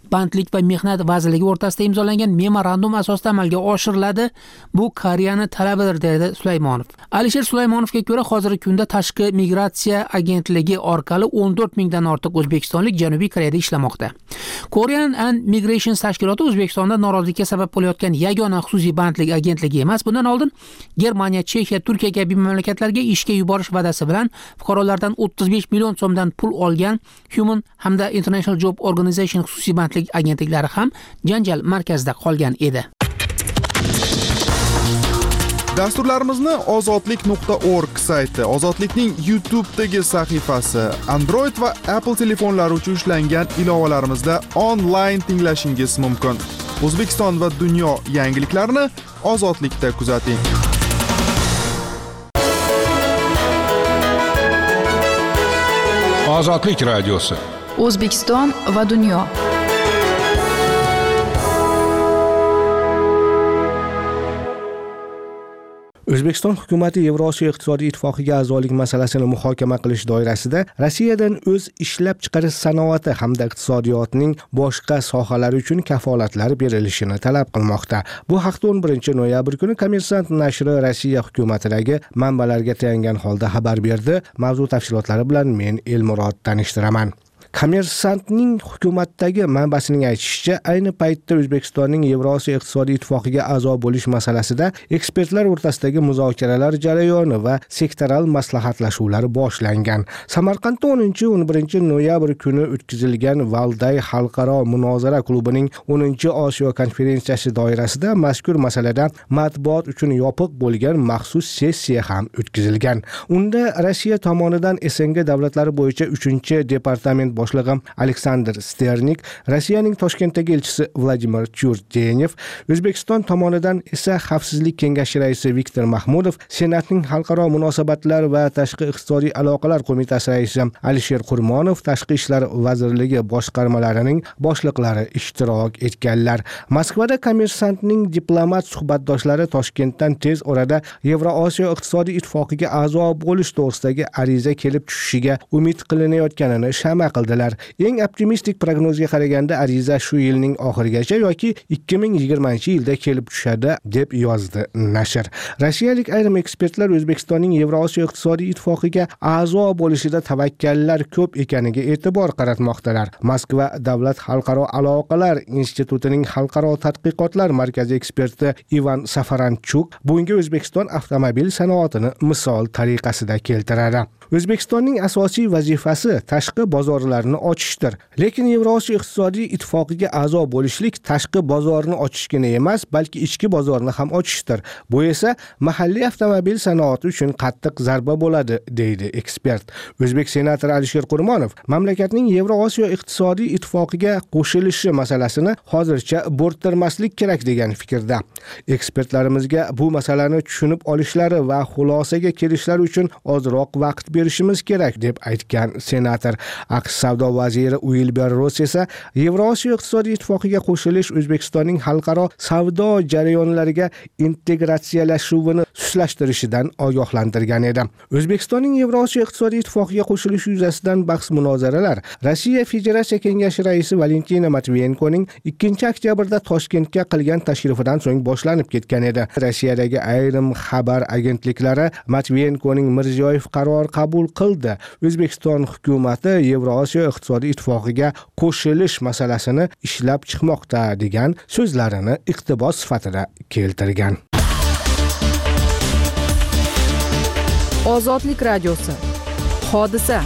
S16: bandlik va mehnat vazirligi o'rtasida imzolangan memorandum asosida amalga oshiriladi. Bu Koreyaning talabidir, dedi Sulaymonov. Alisher Sulaymonovga ko'ra, hozirgi kunda tashqi migratsiya agentligi orqali 14 mingdan ortiq o'zbekistonlik Janubiy Koreyada ishlamoqda. Korean and Migration tashkiloti O'zbekistonda norozilikka sabab bo'layotgan yagona xususiy bandlik agentligi emas. Bundan oldin Germaniya, Chexiya, Turkiya kabi mamlakatlarga ishga yuborish va'dasi bilan fuqarolardan 35 million so'mdan pul olgan Human hamda International Job Organization xususiy bandlik agentliklari ham janjal markazida qolgan edi.
S17: Dasturlarimizni ozodlik.org sayti, Ozodlikning YouTube'dagi sahifasi, Android va Apple telefonlari uchun ishlangan ilovalarimizda onlayn tinglashingiz mumkin. O'zbekiston va dunyo yangiliklarini Ozodlikda kuzating.
S15: Ozodlik radiosi.
S1: O'zbekiston va dunyo.
S18: O'zbekiston hukumatı Yevrosiyo iqtisodiy ittifoqiga a'zolik masalasini muhokama qilish doirasida Rossiyadan o'z ishlab chiqarish sanoati hamda iqtisodiyotning boshqa sohalari uchun kafolatlar berilishini talab qilmoqda. Bu haqda 11 noyabr kuni Kommersant nashri Rossiya hukumatidagi manbalarga tayangan holda xabar berdi. Mavzu tafsilotlari bilan men Elmurod tanishtiraman. Kommersantning hukumatdagi manbasining aytishicha, ayni paytda O'zbekistonning Yevrosiyo iqtisodiy ittifoqiga a'zo bo'lish masalasida ekspertlar o'rtasidagi muzokaralar jarayoni va sektoral maslahatlashuvlar boshlangan. Samarqandda 10-11 noyabr kuni o'tkazilgan Valday xalqaro munozara klubining 10-Osiyo konferensiyasi doirasida mazkur masalada matbuot uchun yopiq bo'lgan maxsus sessiya ham o'tkazilgan. Unda Rossiya tomonidan SNG davlatlari bo'yicha 3-departament boshlig'i Aleksandr Sternik, Rossiyaning Toshkentdagi elchisi Vladimir Churdenev, O'zbekiston tomonidan esa Xavfsizlik kengashi raisi Viktor Mahmudov, Senatning xalqaro munosabatlar va tashqi iqtisodiy aloqalar qo'mitasi raisi Alisher Qurmonov, Tashqi ishlar vazirligi boshqarmalarining boshliqlari ishtirok etganlar. Moskvada Kommersantning diplomat suhbatdoshlari Toshkentdan tez orada Yevrosiyo iqtisodiy ittifoqiga a'zo bo'lish to'g'risidagi ariza kelib tushishiga umid qilinayotganini shama qildilar. Eng optimistik prognozga qaraganda ariza shu yilning oxirigacha yoki 2020-yilda kelib tushadi, deb yozdi nashr. Rossiyalik ayrim ekspertlar O'zbekistonning Yevrosiyo iqtisodiy ittifoqiga a'zo bo'lishida tavakkallar ko'p ekaniga e'tibor qaratmoqdalar. Moskva Davlat xalqaro aloqalar institutining xalqaro tadqiqotlar markazi eksperti Ivan Safaranchuk bunga O'zbekiston avtomobil sanoatini misol tariqasida keltiradi. O'zbekistonning asosiy vazifasi tashqi bozorlarni ochishdir. Lekin Yevrosiyo iqtisodiy ittifoqiga a'zo bo'lishlik tashqi bozorni ochishgina emas, balki ichki bozorni ham ochishdir. Bu esa mahalliy avtomobil sanoati uchun qattiq zarba bo'ladi, deydi ekspert. O'zbek senatori Alisher Qurmonov mamlakatning Yevrosiyo iqtisodiy ittifoqiga qo'shilishi masalasini hozircha bo'rttirmaslik kerak degan fikrda. Ekspertlarimizga bu masalani tushunib olishlari va xulosaga kelishlari uchun ozroq vaqt berishimiz kerak, deb aytgan senator. AQSh savdo vaziri Wilbur Ross esa Yevrosiyo iqtisodiy ittifoqiga qo'shilish O'zbekistonning xalqaro savdo jarayonlariga integratsiyalashuvini suslashtirishidan ogohlantirgan edi. O'zbekistonning Yevrosiyo iqtisodiy ittifoqiga qo'shilishi yuzasidan bahs-munozaralar Rossiya Federatsiya kengashi raisi Valentina Matviyenkoning 2-oktyabrda Toshkentga qilgan tashrifidan so'ng boshlanib ketgan edi. Rossiyadagi ayrim xabar agentliklari Matviyenkoning Mirziyoyev qaror qabul qildi, O'zbekiston hukumati Yevrosiyo iqtisodiy ittifoqiga qo'shilish masalasini ishlab chiqmoqda degan so'zlarini iqtibos sifatida keltirgan.
S1: Ozodlik radiosi. Hodisa.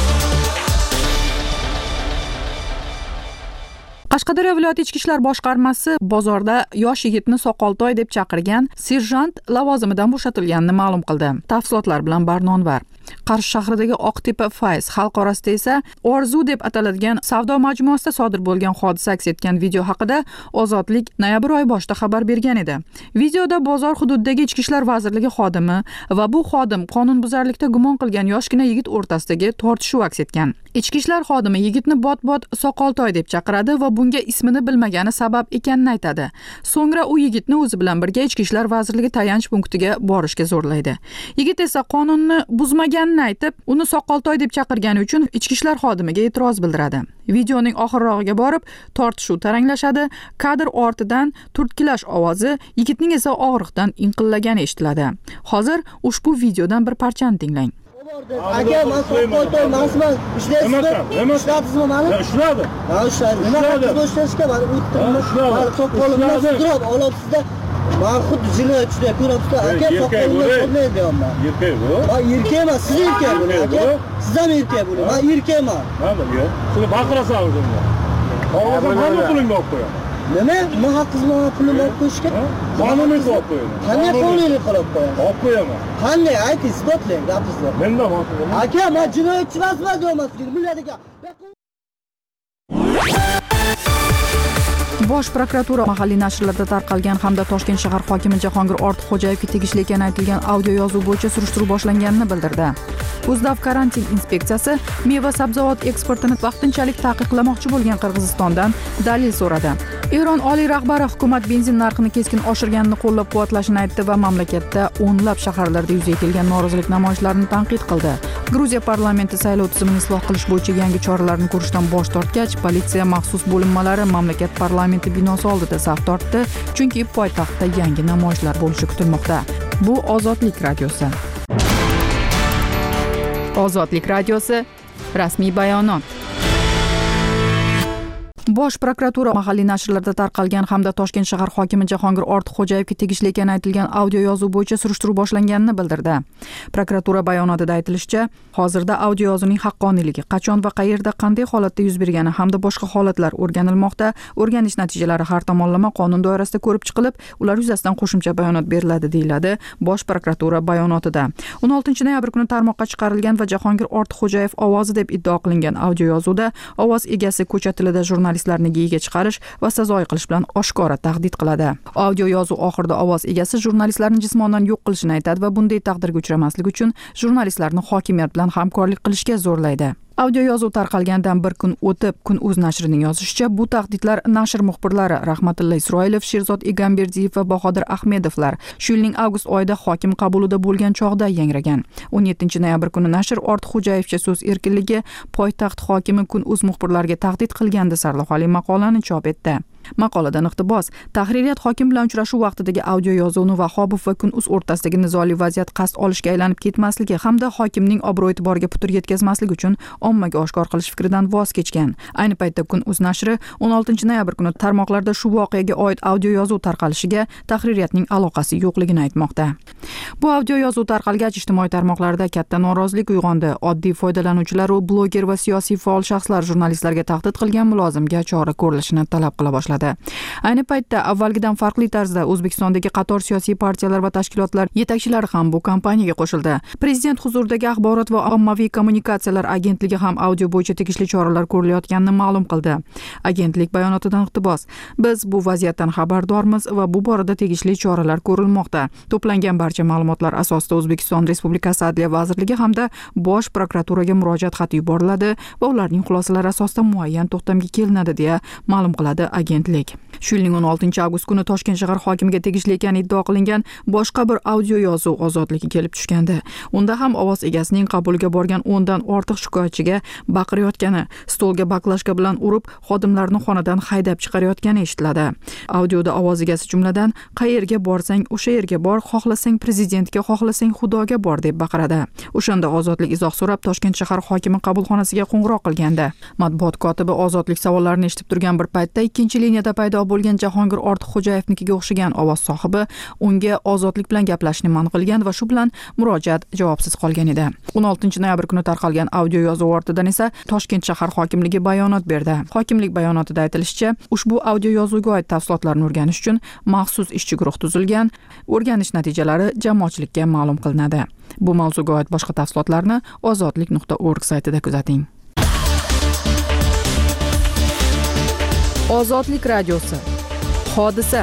S1: Qashqadaryo viloyati ichki ishlar boshqarmasi bozorda yosh yigitni Soqoltoy deb chaqirgan serjant lavozimidan bo'shatilganini ma'lum qildi. Tafsilotlar bilan Barnonvar. Qarshi shahridagi Oqtepa Fayz xalq orasida esa Orzu deb ataladigan savdo majmuasida sodir bo'lgan hodisa aks etgan video haqida Ozodlik noyabr oyi boshida xabar bergan edi. Videoda bozor hududidagi ichki ishlar vazirligi xodimi va bu xodim qonunbuzarlikda gumon qilgan yoshgina yigit o'rtasidagi tortishuv aks etgan. Ichki ishlar xodimi yigitni bot-bot Soqoltoy deb chaqiradi va bunga ismini bilmagani sabab ekanini aytadi. So'ngra u yigitni o'zi bilan birga ichki ishlar vazirligi tayanch punktiga borishga zo'rlaydi. Yigit esa qonunni buzmagan uringanini aytib, uni Soqoltoy deb chaqirgani uchun ichki ishlar xodimiga e'tiroz bildiradi. Videoning oxirrog'iga borib, tortishuv taranglashadi. Kadr ortidan turtkilash ovozi, yigitning esa og'riqdan inqillagani eshitiladi. Hozir ushbu videodan bir parchani tinglang.
S19: Aka, men Soqoltoy emasman. Ishlayapsizmi? Ishladingizmi meni? Ishladim. Ha, ishladim. Nima qilib ishlashga meni o'ttirdim. Men Soqolimdan sudrab olibsizda. Men xuddi jinoyatchiga ko'ribsiz. Aka, Soqolimdan ko'rmayapman. Erkak bu. Men erkakman, siz erkak bo'ling, aka. Siz ham erkak bo'ling. Men erkakman. Mana yo'q. Shuni baqirasan o'zingga. Hozir hamma pulingni olib qo'yaman. Nima? Men haqqingizni pulni olib qo'yishga? Qonuniy olib qo'yaman. Qanday qonuniy qilib qo'yaman? Olib qo'yaman. Qanday? Ayting, isbotlang, gapingizni. Menda bor. Aka, men jinoyatchi emasman deyapman, millatiga.
S1: Bosh prokuratura mahalliy nashrlarda tarqalgan hamda Toshkent shahar hokimi Jahongir Ortiqxo'jayevga tegishli ekani aytilgan audio yozuv bo'yicha surishtiruv boshlanganini bildirdi. Uzdav karantin inspeksiyasi meva-sabzavot eksportini vaqtinchalik taqiqlamoqchi bo'lgan Qirg'izistondan dalil so'radi. Eron oliy rahbari hukumat benzin narxini keskin oshirganini qo'llab-quvvatlashini aytdi va mamlakatda o'nlab shaharlarda yuzaga kelgan norozilik namoyishlarini tanqid qildi. Gruziya parlamenti saylov tizimini isloh qilish bo'yicha yangi choralarni ko'rishdan bosh tortgach, politsiya maxsus bo'linmalari mamlakat parlamenti binosi oldida saf tortdi, chunki poytaxtda yangi namoyishlar bo'lishi kutilmoqda. Bu Ozodlik radiosi. Ozodlik radiosi rasmiy bayonot. Bosh prokuratura mahalliy nashrlarda tarqalgan hamda Toshkent shahar hokimi Jahongir Ortiqxo'jayevga tegishli ekani aytilgan audio yozuv bo'yicha surishtiruv boshlanganini bildirdi. Prokuratura bayonotida aytilishicha, hozirda audio yozuvning haqqoniyligi, qachon va qayerda qanday holatda yuz bergani hamda boshqa holatlar o'rganilmoqda. O'rganish natijalari har tomonlama qonun doirasida ko'rib chiqilib, ular yuzasidan qo'shimcha bayonot beriladi, deyiladi Bosh prokuratura bayonotida. 16-noyabr kuni tarmoqqa chiqarilgan va Jahongir Ortiqxo'jayev ovozi deb iddao qilingan audio yozuvda ovoz egasi ko'cha tilida jurnalistlarni giyiga chiqarish va sazoy qilish bilan oshkora tahdid qiladi. Audio yozuv oxirida ovoz egasi jurnalistlarni jismonan yo'q qilishini aytadi va bunday taqdirga uchramaslik uchun jurnalistlarni hokimiyat bilan hamkorlik qilishga zo'rlaydi. Audio yozuv tarqalgandan bir kun o'tib, Kun.uz nashrining yozishicha, bu tahdidlar nashr muxbirlari Rahmatilla Isroilov, Sherzod Egamberdiyev va Bahodir Ahmedovlar shu yilning avgust oyida hokim qabulida bo'lgan chog'da yangragan. 17-noyabr kuni nashr Ortiqxo'jayevcha so'z erkinligi, poytaxt hokimi Kun.uz muxbirlariga tahdid qilganda sarlavhali maqolani chop etdi. Maqoladan iqtibos: tahririyat hokim bilan uchrashuv vaqtidagi audio yozuvni Vahobov va Kun.uz o'rtasidagi nizoli vaziyat qasd olishga aylanib ketmasligi hamda hokimning obro'-e'tiboriga putur yetkazmaslik uchun ommaga oshkor qilish fikridan voz kechgan. Ayni paytda Kun.uz nashri 16-noyabr kuni tarmoqlarda shu voqeaga oid audio yozuv tarqalishiga tahririyatning aloqasi yo'qligini aytmoqda. Bu audio yozuv tarqalgach, ijtimoiy tarmoqlarda katta norozilik uyg'ondi. Oddiy foydalanuvchilar va bloger va siyosiy faol shaxslar jurnalistlarga tahdid qilgan mulozimga chora ko'rilishini talab qila boshladi. Ayni paytda avvalgidan farqli tarzda O'zbekistondagi qator siyosiy partiyalar va tashkilotlar yetakchilari ham bu kampaniyaga qo'shildi. Prezident huzuridagi axborot va ommaviy kommunikatsiyalar agentligi ham audio bo'yicha tegishli choralar ko'rilayotganini ma'lum qildi. Agentlik bayonotidan iqtibos: biz bu vaziyatdan xabardormiz va bu borada tegishli choralar ko'rilmoqda. To'plangan barcha ma'lumotlar asosida O'zbekiston Respublikasi Adliya vazirligi hamda Bosh prokuraturaga murojaat xati yuboriladi va ularning xulosalari asosida muayyan to'xtamga kelinadi, deya ma'lum qiladi agentlik. Shu yilning 16-avgust kuni Toshkent shahar hokimiga tegishli ekani iddao qilingan boshqa bir audio yozuv Ozodlikka kelib tushgandi. Unda ham ovoz egasining qabuliga borgan 10 dan ortiq shikoyatchiga baqirayotgani, stolga baklashka bilan urib, xodimlarni xonadan haydab chiqarayotgani eshitiladi. Audioda ovoz egasi jumladan qayerga borsang o'sha yerga bor, xohlasang prezidentga, xohlasang Xudoga bor deb baqiradi. O'shanda Ozodlik izoh so'rab Toshkent shahar hokimi qabulxonasiga qo'ng'iroq qilganda, matbuot kotibi Ozodlik savollarini eshitib turgan bir paytda ikkinchi liniyada paydo bo'lgan Jahongir Ortiqxo'jayevnikiga o'xshagan ovoz sohibi unga Ozodlik bilan gaplashishni man qilgan va shu bilan murojaat javobsiz qolgan edi. 16-noyabr kuni tarqalgan audio yozuv ortidan esa Toshkent shahar hokimligi bayonot berdi. Hokimlik bayonotida aytilishicha, ushbu audio yozuvga oid tafsilotlarni o'rganish uchun maxsus ishchi guruh tuzilgan. O'rganish natijalari jamoatchilikka ma'lum qilinadi. Bu mavzuga oid boshqa tafsilotlarni ozodlik.org saytida kuzating. Ozodlik radiosi. Hodisa.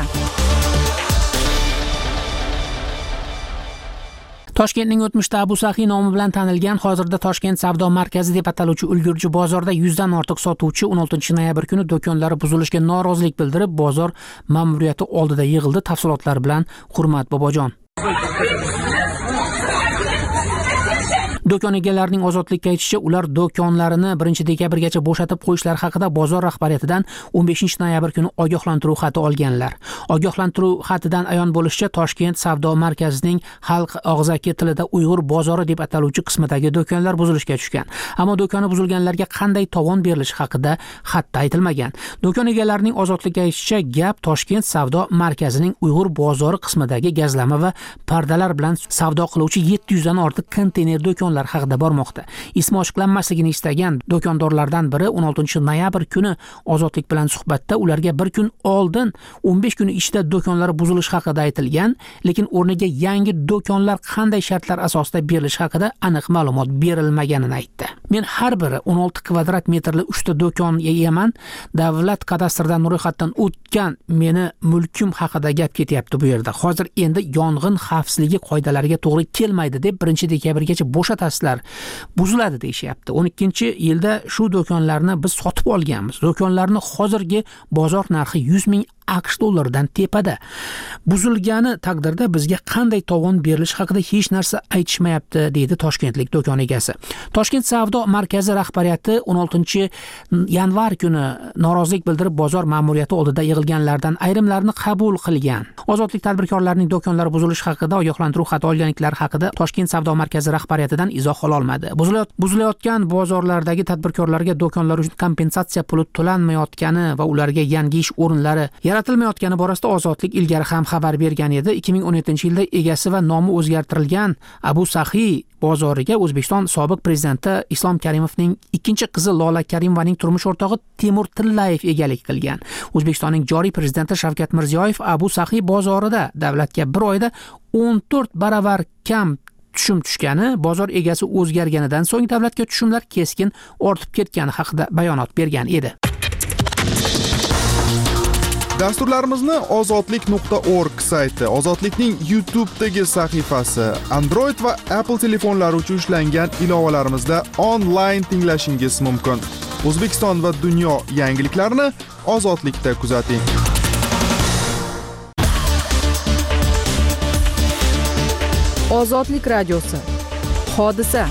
S16: Toshkentning o'tmishda Abu Saxiy nomi bilan tanilgan, hozirda Toshkent savdo markazi deb ataluvchi ulgurji bozorda 100 dan ortiq sotuvchi 16-noyabr kuni do'konlari buzilishiga norozilik bildirib, bozor ma'muriyati oldida yig'ildi. Tafsilotlar bilan Hurmat Bobojon. Do'kon egalarining ozodlikka aytishicha, ular do'konlarini 1-dekabrgacha bo'shatib qo'yishlari haqida bozor rahbariyatidan 15-noyabr kuni ogohlantiruv xati olganlar. Ogohlantiruv xatidan ayon bo'lishicha, Toshkent savdo markazining xalq og'zaki tilida Uyg'ur bozori deb ataluvchi qismidagi do'konlar buzilishga tushgan. Ammo do'koni buzilganlarga qanday tovon berilishi haqida xatda aytilmagan. Do'kon egalarining ozodlikka aytishicha, gap Toshkent savdo markazining Uyg'ur bozori qismidagi gazlama va pardalar bilan savdo qiluvchi 700 dan ortiq konteyner do'konlar haqida bormoqda. Ismi ochiqlanmasligini istagan do'kondorlardan biri 16-noyabr kuni Ozodlik bilan suhbatda ularga bir kun oldin 15 kun ichida do'konlar buzilishi haqida aytilgan, lekin o'rniga yangi do'konlar qanday shartlar asosida berilishi haqida aniq ma'lumot berilmaganini aytdi. Men har biri 16 kvadrat metrli 3 ta do'kon egaman. Davlat kadastrdan ro'yxatdan o'tgan meni mulkim haqida gap ketyapti bu yerda. Hozir endi yong'in xavfsizligi qoidalariga to'g'ri kelmaydi deb 1-dekabrgacha bo'shatasizlar, buziladi deyishyapti. 12-yilda shu do'konlarni biz sotib olganmiz. Do'konlarni hozirgi bozor narxi 100 ming AQSh dollaridan tepada. Buzilgani taqdirda bizga qanday tovon berilishi haqida hech narsa aytishmayapti, deydi toshkentlik do'kon egasi. Toshkent savdo markazi rahbariyati 16-yanvar kuni norozilik bildirib bozor ma'muriyati oldida yig'ilganlardan ayrimlarini qabul qilgan. Ozodlik tadbirkorlarining do'konlari buzilishi haqida ogohlantiruv xati olganliklari haqida Toshkent savdo markazi rahbariyatidan izoh ola olmadi. Buzilayotgan bozorlardagi tadbirkorlarga do'konlar uchun kompensatsiya puli to'lanmayotgani va ularga yangi ish o'rinlari yaratilmayotgani borasida Ozodlik ilgari ham xabar bergan edi. 2017-yilda egasi va nomi o'zgartirilgan Abu Sahiy bozoriga O'zbekiston sobiq prezidenti Islom Karimovning ikkinchi qizi Lola Karimovaning turmush o'rtog'i Temur Tillayev egalik qilgan. O'zbekistonning joriy prezidenti Shavkat Mirziyoyev Abu Sahiy bozorida davlatga bir oyda 14 baravar kam tushum tushgani, bozor egasi o'zgarganidan so'ng davlatga tushumlar keskin ortib ketgani haqida bayonot bergan edi.
S17: Dasturlarimizni ozodlik.org sayti, Ozodlikning YouTube'dagi sahifasi, Android va Apple telefonlari uchun ishlangan ilovalarimizda onlayn tinglashingiz mumkin. O'zbekiston va dunyo yangiliklarini Ozodlikda kuzating.
S1: Ozodlik radiosi. Hodisa.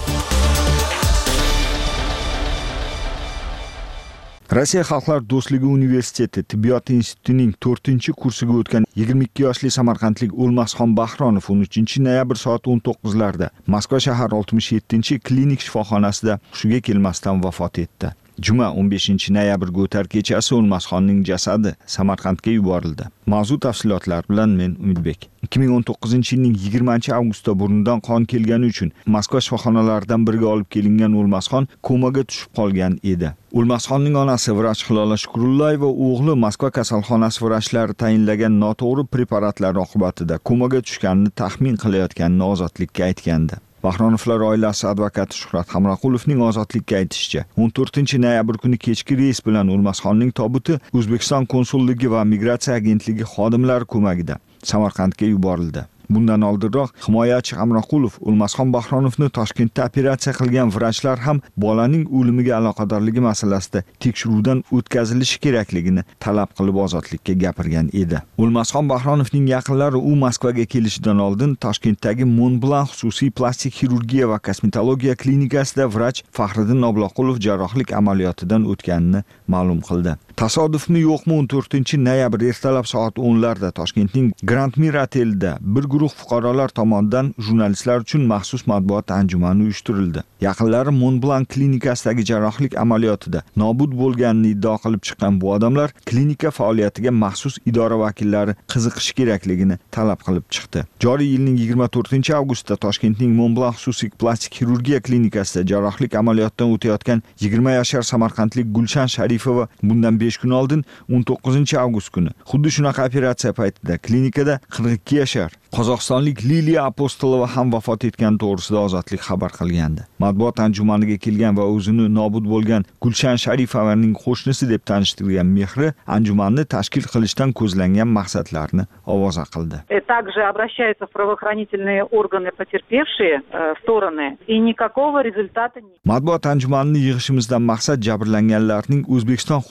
S20: Rossiya Xalqlar do'stligi universiteti tibbiyot institutining 4-kursiga o'tgan 22 yoshli samarqandlik O'lmasxon Bahronov 13-noyabr soat 19larda Moskva shahar 67-klinik shifoxonasida hushiga kelmasdan vafot etdi. Juma 15-noyabrga o'tar kechasi O'lmasxonning jasadi Samarqandga yuborildi. Mavzu tafsilotlar bilan men Umidbek. 2019-yilning 20-avgustda burnidan qon kelgani uchun Moskva shifoxonalaridan biriga olib kelingan O'lmasxon komaga tushib qolgan edi. O'lmasxonning onasi vrach Hilola Shukrullayeva o'g'li Moskva kasalxonasi vrachlari tayinlagan noto'g'ri preparatlar oqibatida komaga tushganini taxmin qilayotganini Ozodlikka aytgandi. Bahronovlar oilasi advokati Shuhrat Hamroqulovning Ozodlikka aytishicha, 14-noyabr kuni kechki reys bilan O'lmasxonning tobuti O'zbekiston konsulligi va migratsiya agentligi xodimlari ko'magida Samarqandga yuborildi. Bundan oldinroq himoyachi Hamroqulov O'lmasxon Bahronovni Toshkentda operatsiya qilgan vrachlar ham bolaning o'limiga aloqadorligi masalasida tekshiruvdan o'tkazilishi kerakligini talab qilib Ozodlikka gapirgan edi. O'lmasxon Bahronovning yaqinlari u Moskvaga kelishidan oldin Toshkentdagi Montblanc xususiy plastik xirurgiya va kosmetologiya klinikasida vrach Faxriddin Obloqulov jarrohlik amaliyotidan o'tganini ma'lum qildi. Tasodifmi yo'qmi 14-noyabr ertalab soat 10larda Toshkentning Grand Mir otelida bir guruh fuqarolar tomonidan jurnalistlar uchun maxsus matbuot anjumani uyushtirildi. Yaqinlari Montblanc klinikasidagi jarrohlik amaliyotida nobud bo'lganini iddao qilib chiqqan bu odamlar klinika faoliyatiga maxsus idora vakillari qiziqishi kerakligini talab qilib chiqdi. Joriy yilning 24-avgustda Toshkentning Montblanc xususiy plastik xirurgiya klinikasida jarrohlik amaliyotdan o'tayotgan 20 yoshar samarqandlik Gulshan Sharifova bundan 5 kun oldin 19-avgust kuni xuddi shunaqa operatsiya paytida klinikada 42 yoshar Qozog'istonlik Liliya Apostolova ham vafot etgani to'g'risida Ozodlik xabar qilgandi. Matbuot anjumaniga kelgan va o'zini nobud bo'lgan Gulshan Sharifovaning qo'shnisi deb tanishtirgan Mehri anjumanni tashkil qilishdan ko'zlangan maqsadlarni ovoza qildi.
S21: Также обращаются в правоохранительные органы потерпевшие стороны и никакого результата нет.
S20: Matbuot anjumanini yig'ishimizdan maqsad jabrlanganlarning O'zbekiston huquq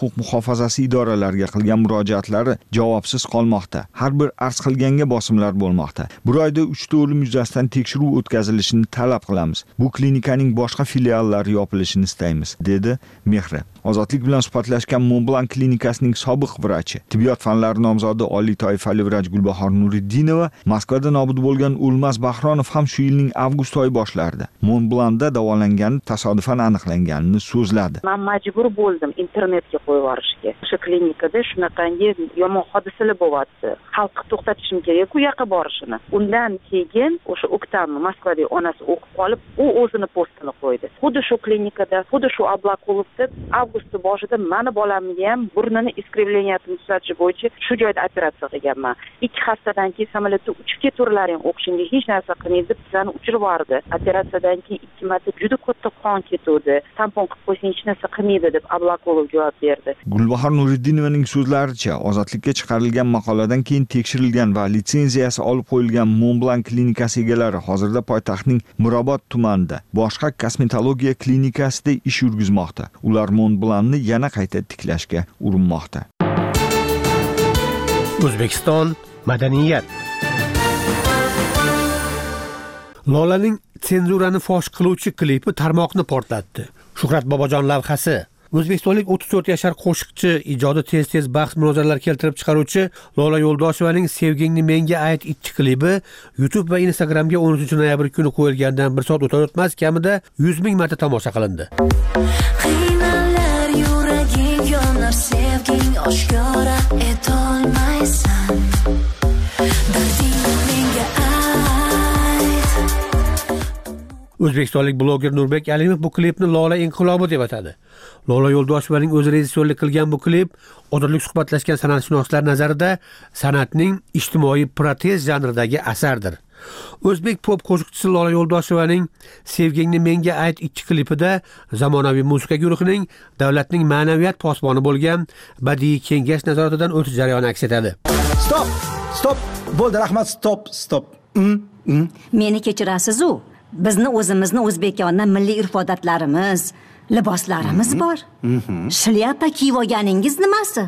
S20: muhofazasi idoralariga qilgan murojaatlari javobsiz qolmoqda. Har bir arz qilganga bosimlar bo'lmoqda. Bir oyda 3 ta o'lim yuzasidan tekshiruv o'tkazilishini talab qilamiz. Bu klinikaning boshqa filiallari yopilishini istaymiz, dedi Mehri. Ozodlik bilan suhbatlashgan Montblanc klinikasining sobiq vrachi, tibbiyot fanlari nomzodi oliy toifali vrach Gulbahor Nuriddinova Moskvada nobud bo'lgan O'lmas Bahronov ham shu yilning avgust oyi boshlarida Montblancda davolangani tasodifan aniqlanganini so'zladi.
S21: Men majbur bo'ldim internetga qo'yib yuborishga. O'sha klinikada shunaqangi yomon hodisalar bo'lyapti. Xalqni to'xtatishim kerak, u yoqqa borishini. Undan keyin o'sha Oktamni Moskvada onasi o'qib qolib, u o'zini postini qo'ydi. Xuddi shu klinikada, xuddi shu Ablaqulovda avgust boshida mani bolamni ham burnini iskривлениясini tuzatish bo'yicha shu joyda operatsiya qilganman. 2 haftadan keyin samolyotda uchib keturlaring, o'qishimga hech narsa qilmaydi, bizani uchirib yubordi. Operatsiyadan keyin 2 marta juda katta qon ketdi. Tampon qilib qo'ysang hech narsa qilmaydi deb Ablaqulov javob berdi.
S20: Gulbahor Nuriddinovaning so'zlaricha, ozodlikka chiqarilgan maqoladan keyin tekshirilgan va litsenziyasi olib qo'yilgan Montblanc klinikasi egalari hozirda poytaxtning Mirobod tumanida boshqa kosmetologiya klinikasida ish yurgizmoqda. Ular Montblancni yana qayta tiklashga urinmoqda.
S6: O'zbekiston madaniyat. Lolaning senzurani fosh qiluvchi klipi tarmoqni portlatdi. Shuhrat Bobojon lavhasi. O'zbekistonlik 34 yashar qo'shiqchi, ijodi tez-tez bahs munozaralar keltirib chiqaruvchi Lola Yo'ldoshevaning Sevgingni menga ayt 2 klipi YouTube va Instagramga 13 noyabr kuni qo'yilgandan 1 soat o'tar-o'tmas kamida 100 ming marta tomosha qilindi.
S7: Qiynalar yuraging yonar, sevging oshkora etolmaysan. Dardingni menga ayt.
S6: O'zbekistonlik bloger Nurbek Alimov bu klipni Lola inqilobi deb atadi. Lola Yo'ldoshevaning o'zi rejissyorlik qilgan bu klip odatlik suhbatlashgan san'atshunoslar nazarida san'atning ijtimoiy protez janridagi asardir. O'zbek pop qo'shiqchisi Lola Yo'ldoshevaning Sevgingni menga ayt 2 klipida zamonaviy musiqa guruhining davlatning ma'naviyat posboni bo'lgan badiiy kengash nazoratidan o'tish jarayoni aks etadi.
S8: Stop! Stop! Bo'ldi, rahmat, stop.
S9: Meni kechirasiz-u. Bizni o'zimizni o'zbekona milliy urf-odatlarimiz, liboslarimiz bor. Shlyapa kiyib olganingiz nimasi?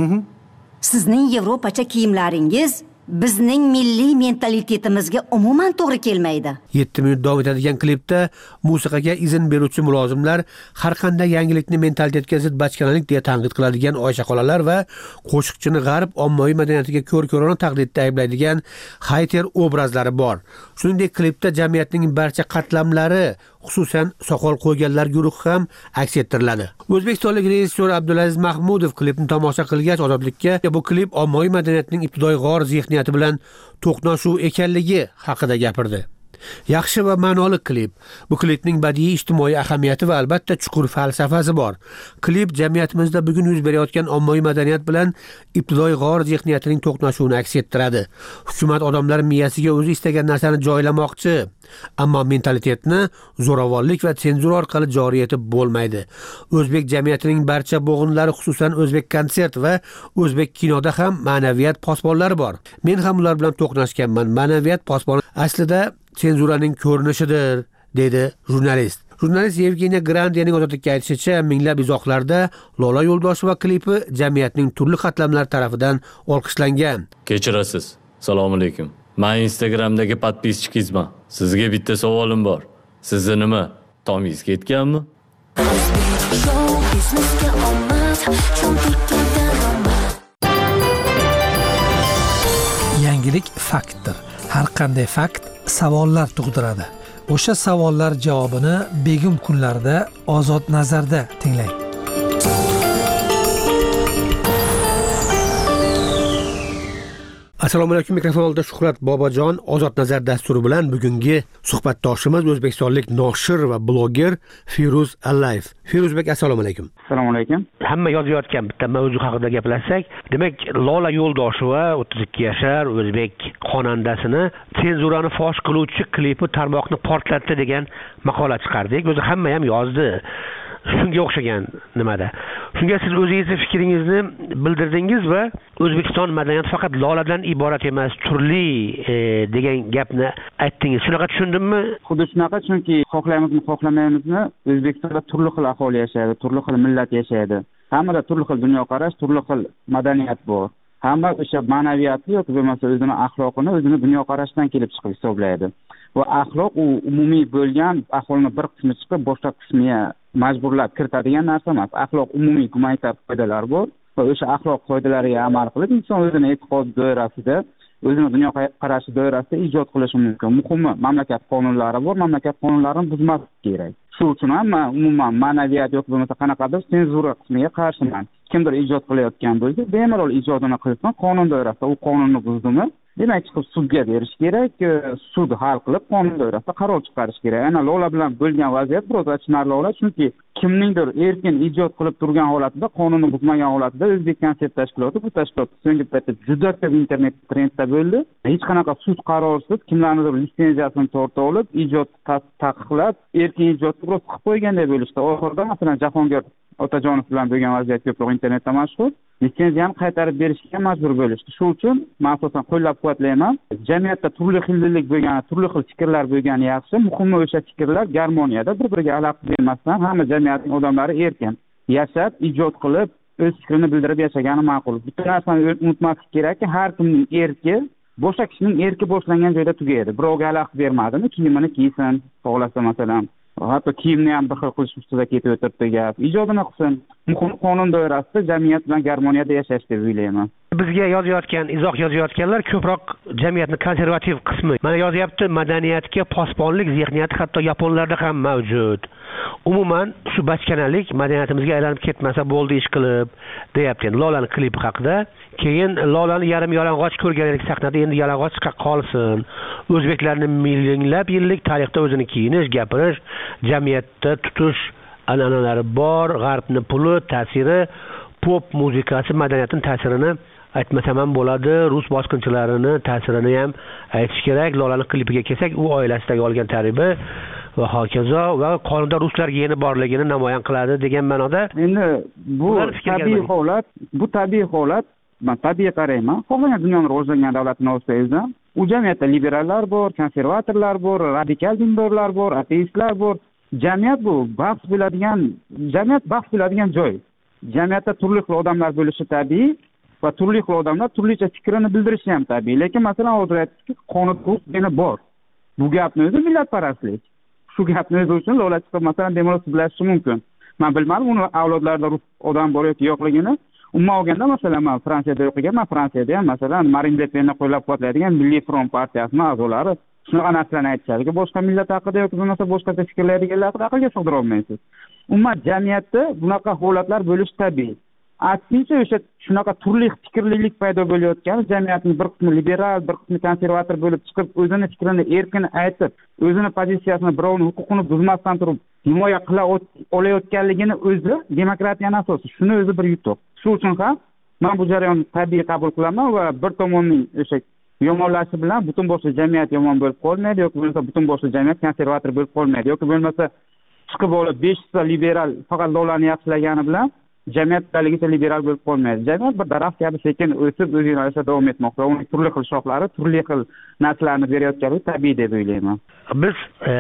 S9: Sizning yevropacha kiyimlaringiz bizning milliy mentalitetimizga umuman to'g'ri kelmaydi.
S6: 7 minut davom etadigan klipda musiqaga izn beruvchi mulozimlar har qanday yangilikni mentalitetga zid bachkanalik deya tanqid qiladigan Oysha xolalar va qo'shiqchini g'arb ommaviy madaniyatiga ko'r-ko'rona taqlidda ayblaydigan hayter obrazlari bor. Shuningdek, klipda jamiyatning barcha qatlamlari, xususan soqol qo'yganlar guruhi ham aks ettiriladi. O'zbekistonlik rejissyor Abdulaziz Mahmudov klipni tomosha qilgach, Ozodlikka bu klip ommaviy madaniyatning ibtidoiy g'or zihniyati bilan to'qnashuv ekanligi haqida gapirdi. Yaxshi va ma'noli klip. Bu klipning badiiy ijtimoiy ahamiyati va albatta chuqur falsafasi bor. Klip jamiyatimizda bugun yuz berayotgan ommaviy madaniyat bilan ibtidoiy g'or zihniyatining to'qnashuvini aks ettiradi. Hukumat odamlar miyasiga o'zi istagan narsani joylamoqchi, ammo mentalitetni zo'ravonlik va senzura orqali joriy etib bo'lmaydi. O'zbek jamiyatining barcha bo'g'inlari, xususan o'zbek konsert va o'zbek kinoda ham ma'naviyat posbonlari bor. Men ham ular bilan to'qnashganman. Ma'naviyat posboni aslida senzuraning ko'rinishidir, dedi jurnalist. Jurnalist Yevgeniya Grandiyaning Ozodlikka aytishicha, minglab izohlarda Lola Yo'ldosheva klipi jamiyatning turli qatlamlari tarafidan olqishlangan.
S10: Kechirasiz. Assalomu alaykum. Men Instagramdagi podpischikizman. Sizga bitta savolim bor. Sizni nima, tomingiz ketganmi?
S11: Yangilik faktdir. Har qanday fakt savollar tug'diradi. O'sha savollar javobini begim kunlarda Ozod nazarda tinglang.
S6: Assalomu alaykum, mikrofon oldida Shuhrat Bobojon. Ozod nazar dasturi bilan bugungi suhbatdoshimiz o'zbekistonlik noshir va bloger Firuz Allayev. Firuzbek, assalomu alaykum.
S12: Assalomu alaykum.
S6: Hamma yozayotgan bitta mavzu haqida gaplashsak, demak, Lola Yo'ldosheva 32 yashar o'zbek xonandasini senzurani fosh qiluvchi klipi tarmoqni portlatdi degan maqola chiqardik. O'zi hamma ham yozdi. Shunga o'xshagan nimada. Shunga siz o'zingizni fikringizni bildirdingiz va O'zbekiston madaniyati faqat Loladan iborat emas, turli degan gapni aytdingiz. Shunaqa tushundimmi?
S12: Xuddi shunaqa, chunki xohlaymizmi, xohlamaymizmi, O'zbekistonda turli xil aholi yashaydi, turli xil millat yashaydi. hammada turli xil dunyoqarash, turli xil madaniyat bor. Hamma o'sha ma'naviyatni yoki bo'lmasa o'zini axloqini o'zini dunyoqarashdan kelib chiqib hisoblaydi. Va axloq u umumiy bo'lgan ahvolni bir qismi chiqib boshqa qismiga majburlab kiritadigan narsa emas. Axloq umumiy gumanitar qoidalar bor va o'sha axloq qoidalariga amal qilib inson o'zini e'tiqod doirasida, o'zini dunyoqarashi doirasida ijod qilishi mumkin. Muhimi, mamlakat qonunlari bor, mamlakat qonunlarini buzmaslik kerak. Shu uchun ham men umuman ma'naviyat yoki bo'lmasa qanaqadir senzura qismiga qarshiman. Kimdir ijod qilayotgan bo'lsa, bemalol ijodini qilsin, qonun doirasida u qonunni buzdimi, demak chiqib sudga berish kerak, sud hal qilib qonun doirasida qaror chiqarish kerak. Ana Lola bilan bo'lgan vaziyat biroz achinarli holat, chunki kimningdir erkin ijod qilib turgan holatida, qonunni buzmagan holatida O'zbek konsert tashkiloti bu tashkilot so'nggi paytda juda ko'p internet trendda bo'ldi. Hech qanaqa sud qarorisiz kimlarnidir litsenziyasini tortib olib, ijod taqiqlab, erkin ijodni biroz qilib qo'yganday bo'lishdi. Oxirida masalan Jahongir Otajonov bilan bo'lgan vaziyat ko'proq internetda mashhur. Litsenziyani qaytarib berishga majbur bo'lishdi. Shu uchun men asosan qo'llab-quvvatlayman. Jamiyatda turli xillik bo'lgan, turli xil fikrlar bo'lgani yaxshi. Muhimi o'sha fikrlar garmoniyada, bir-biriga aloqa bermasdan hamma jamiyatning odamlari erkin yashab, ijod qilib, o'z fikrini bildirib yashagani ma'qul. Bitta narsani unutmaslik kerakki, har kimning erki boshqa kishining erki boshlangan joyda tugaydi. Birovga aloqa bermadimi, kiyimini kiysin, xohlasa masalan. Hatto kiyimni ham bir xil qilish ustida ketib o'tiribdi gap. Ijodini qilsin. Muhim qonun doirasida jamiyat bilan garmoniyada yashash deb o'ylayman.
S6: Bizga yozayotgan, izoh yozayotganlar ko'proq jamiyatni konservativ qismi. Mana yozyapti, madaniyatga posbonlik zehniyati hatto yaponlarda ham mavjud. Umuman shu bachkanalik madaniyatimizga aylanib ketmasa bo'ldi ish qilib, deyapti. Lolani klipi haqida. Keyin Lolani yarim yalang'och ko'rganlik sahnada endi yalang'och chiqa qolsin. O'zbeklarning minglab yillik tarixda o'zini kiyinish, gapirish, jamiyatda tutish an'analari bor, g'arbning puli, ta'siri, pop muzikasi madaniyatning ta'sirini aytmasam ham bo'ladi, rus bosqinchilarini ta'sirini ham aytish kerak. Lolani klipiga kelsak, u oilasidagi olgan tarbiya va hokazo va qonunda ruslar geni borligini namoyon qiladi degan ma'noda.
S12: Endi bu tabiiy holat, men tabiiy qarayman. Xohlagan dunyoni rivojlangan davlatini olsangiz ham, u jamiyatda liberallar bor, konservatorlar bor, radikal dindorlar bor, ateistlar bor. Jamiyat bu bahs bo'ladigan joy. Jamiyatda turli xil odamlar bo'lishi tabiiy va turli xil odamlar turlicha fikrini bildirishi ham tabiiy. Lekin masalan hozir aytdikki, qonun yana bor. Bu gapni o'zi millatparastlik. Shu gapni o'zi uchun Lola chiqib masalan bemalol sudlashishi mumkin. Men bilmadim uni avlodlarida rus odam bor yoki yo'qligini. Umuman olganda masalan men Fransiyada o'qiganman. Fransiyada ham masalan Marine Le Penni qo'llab-quvvatlaydigan Milliy front partiyasining a'zolari shunaqa narsalarni aytishadi. Boshqa millat haqida yoki bo'lmasa boshqa fikrlaydiganlar haqida aqlga sig'dira olmaysiz. Umuman jamiyatda bunaqa holatlar bo'lishi tabiiy. Aksincha o'sha shunaqa turli fikrlilik paydo bo'layotgan, jamiyatning bir qismi liberal, bir qismi konservator bo'lib chiqib, o'zini fikrini erkin aytib, o'zini pozitsiyasini, birovning huquqini buzmasdan turib himoya qila olayotganligini o'zi demokratiyaning asosi. Shuni o'zi bir yutuq. Shu uchun ham men bu jarayonni tabiiy qabul qilaman va bir tomonning o'sha yomonlashi bilan butun boshli jamiyat yomon bo'lib qolmaydi yoki bo'lmasa butun boshli jamiyat konservator bo'lib qolmaydi yoki bo'lmasa chiqib olib 5 ta liberal faqat Lolani yaxshilagani bilan jamiyat haligacha liberal bo'lib qolmaydi. Jamiyat bir daraxt kabi sekin o'sib o'z yo'nalishida davom etmoqda. Uning turli xil shoxlari, turli xil narsalarni berayotganligi tabiiy deb o'ylayman. Biz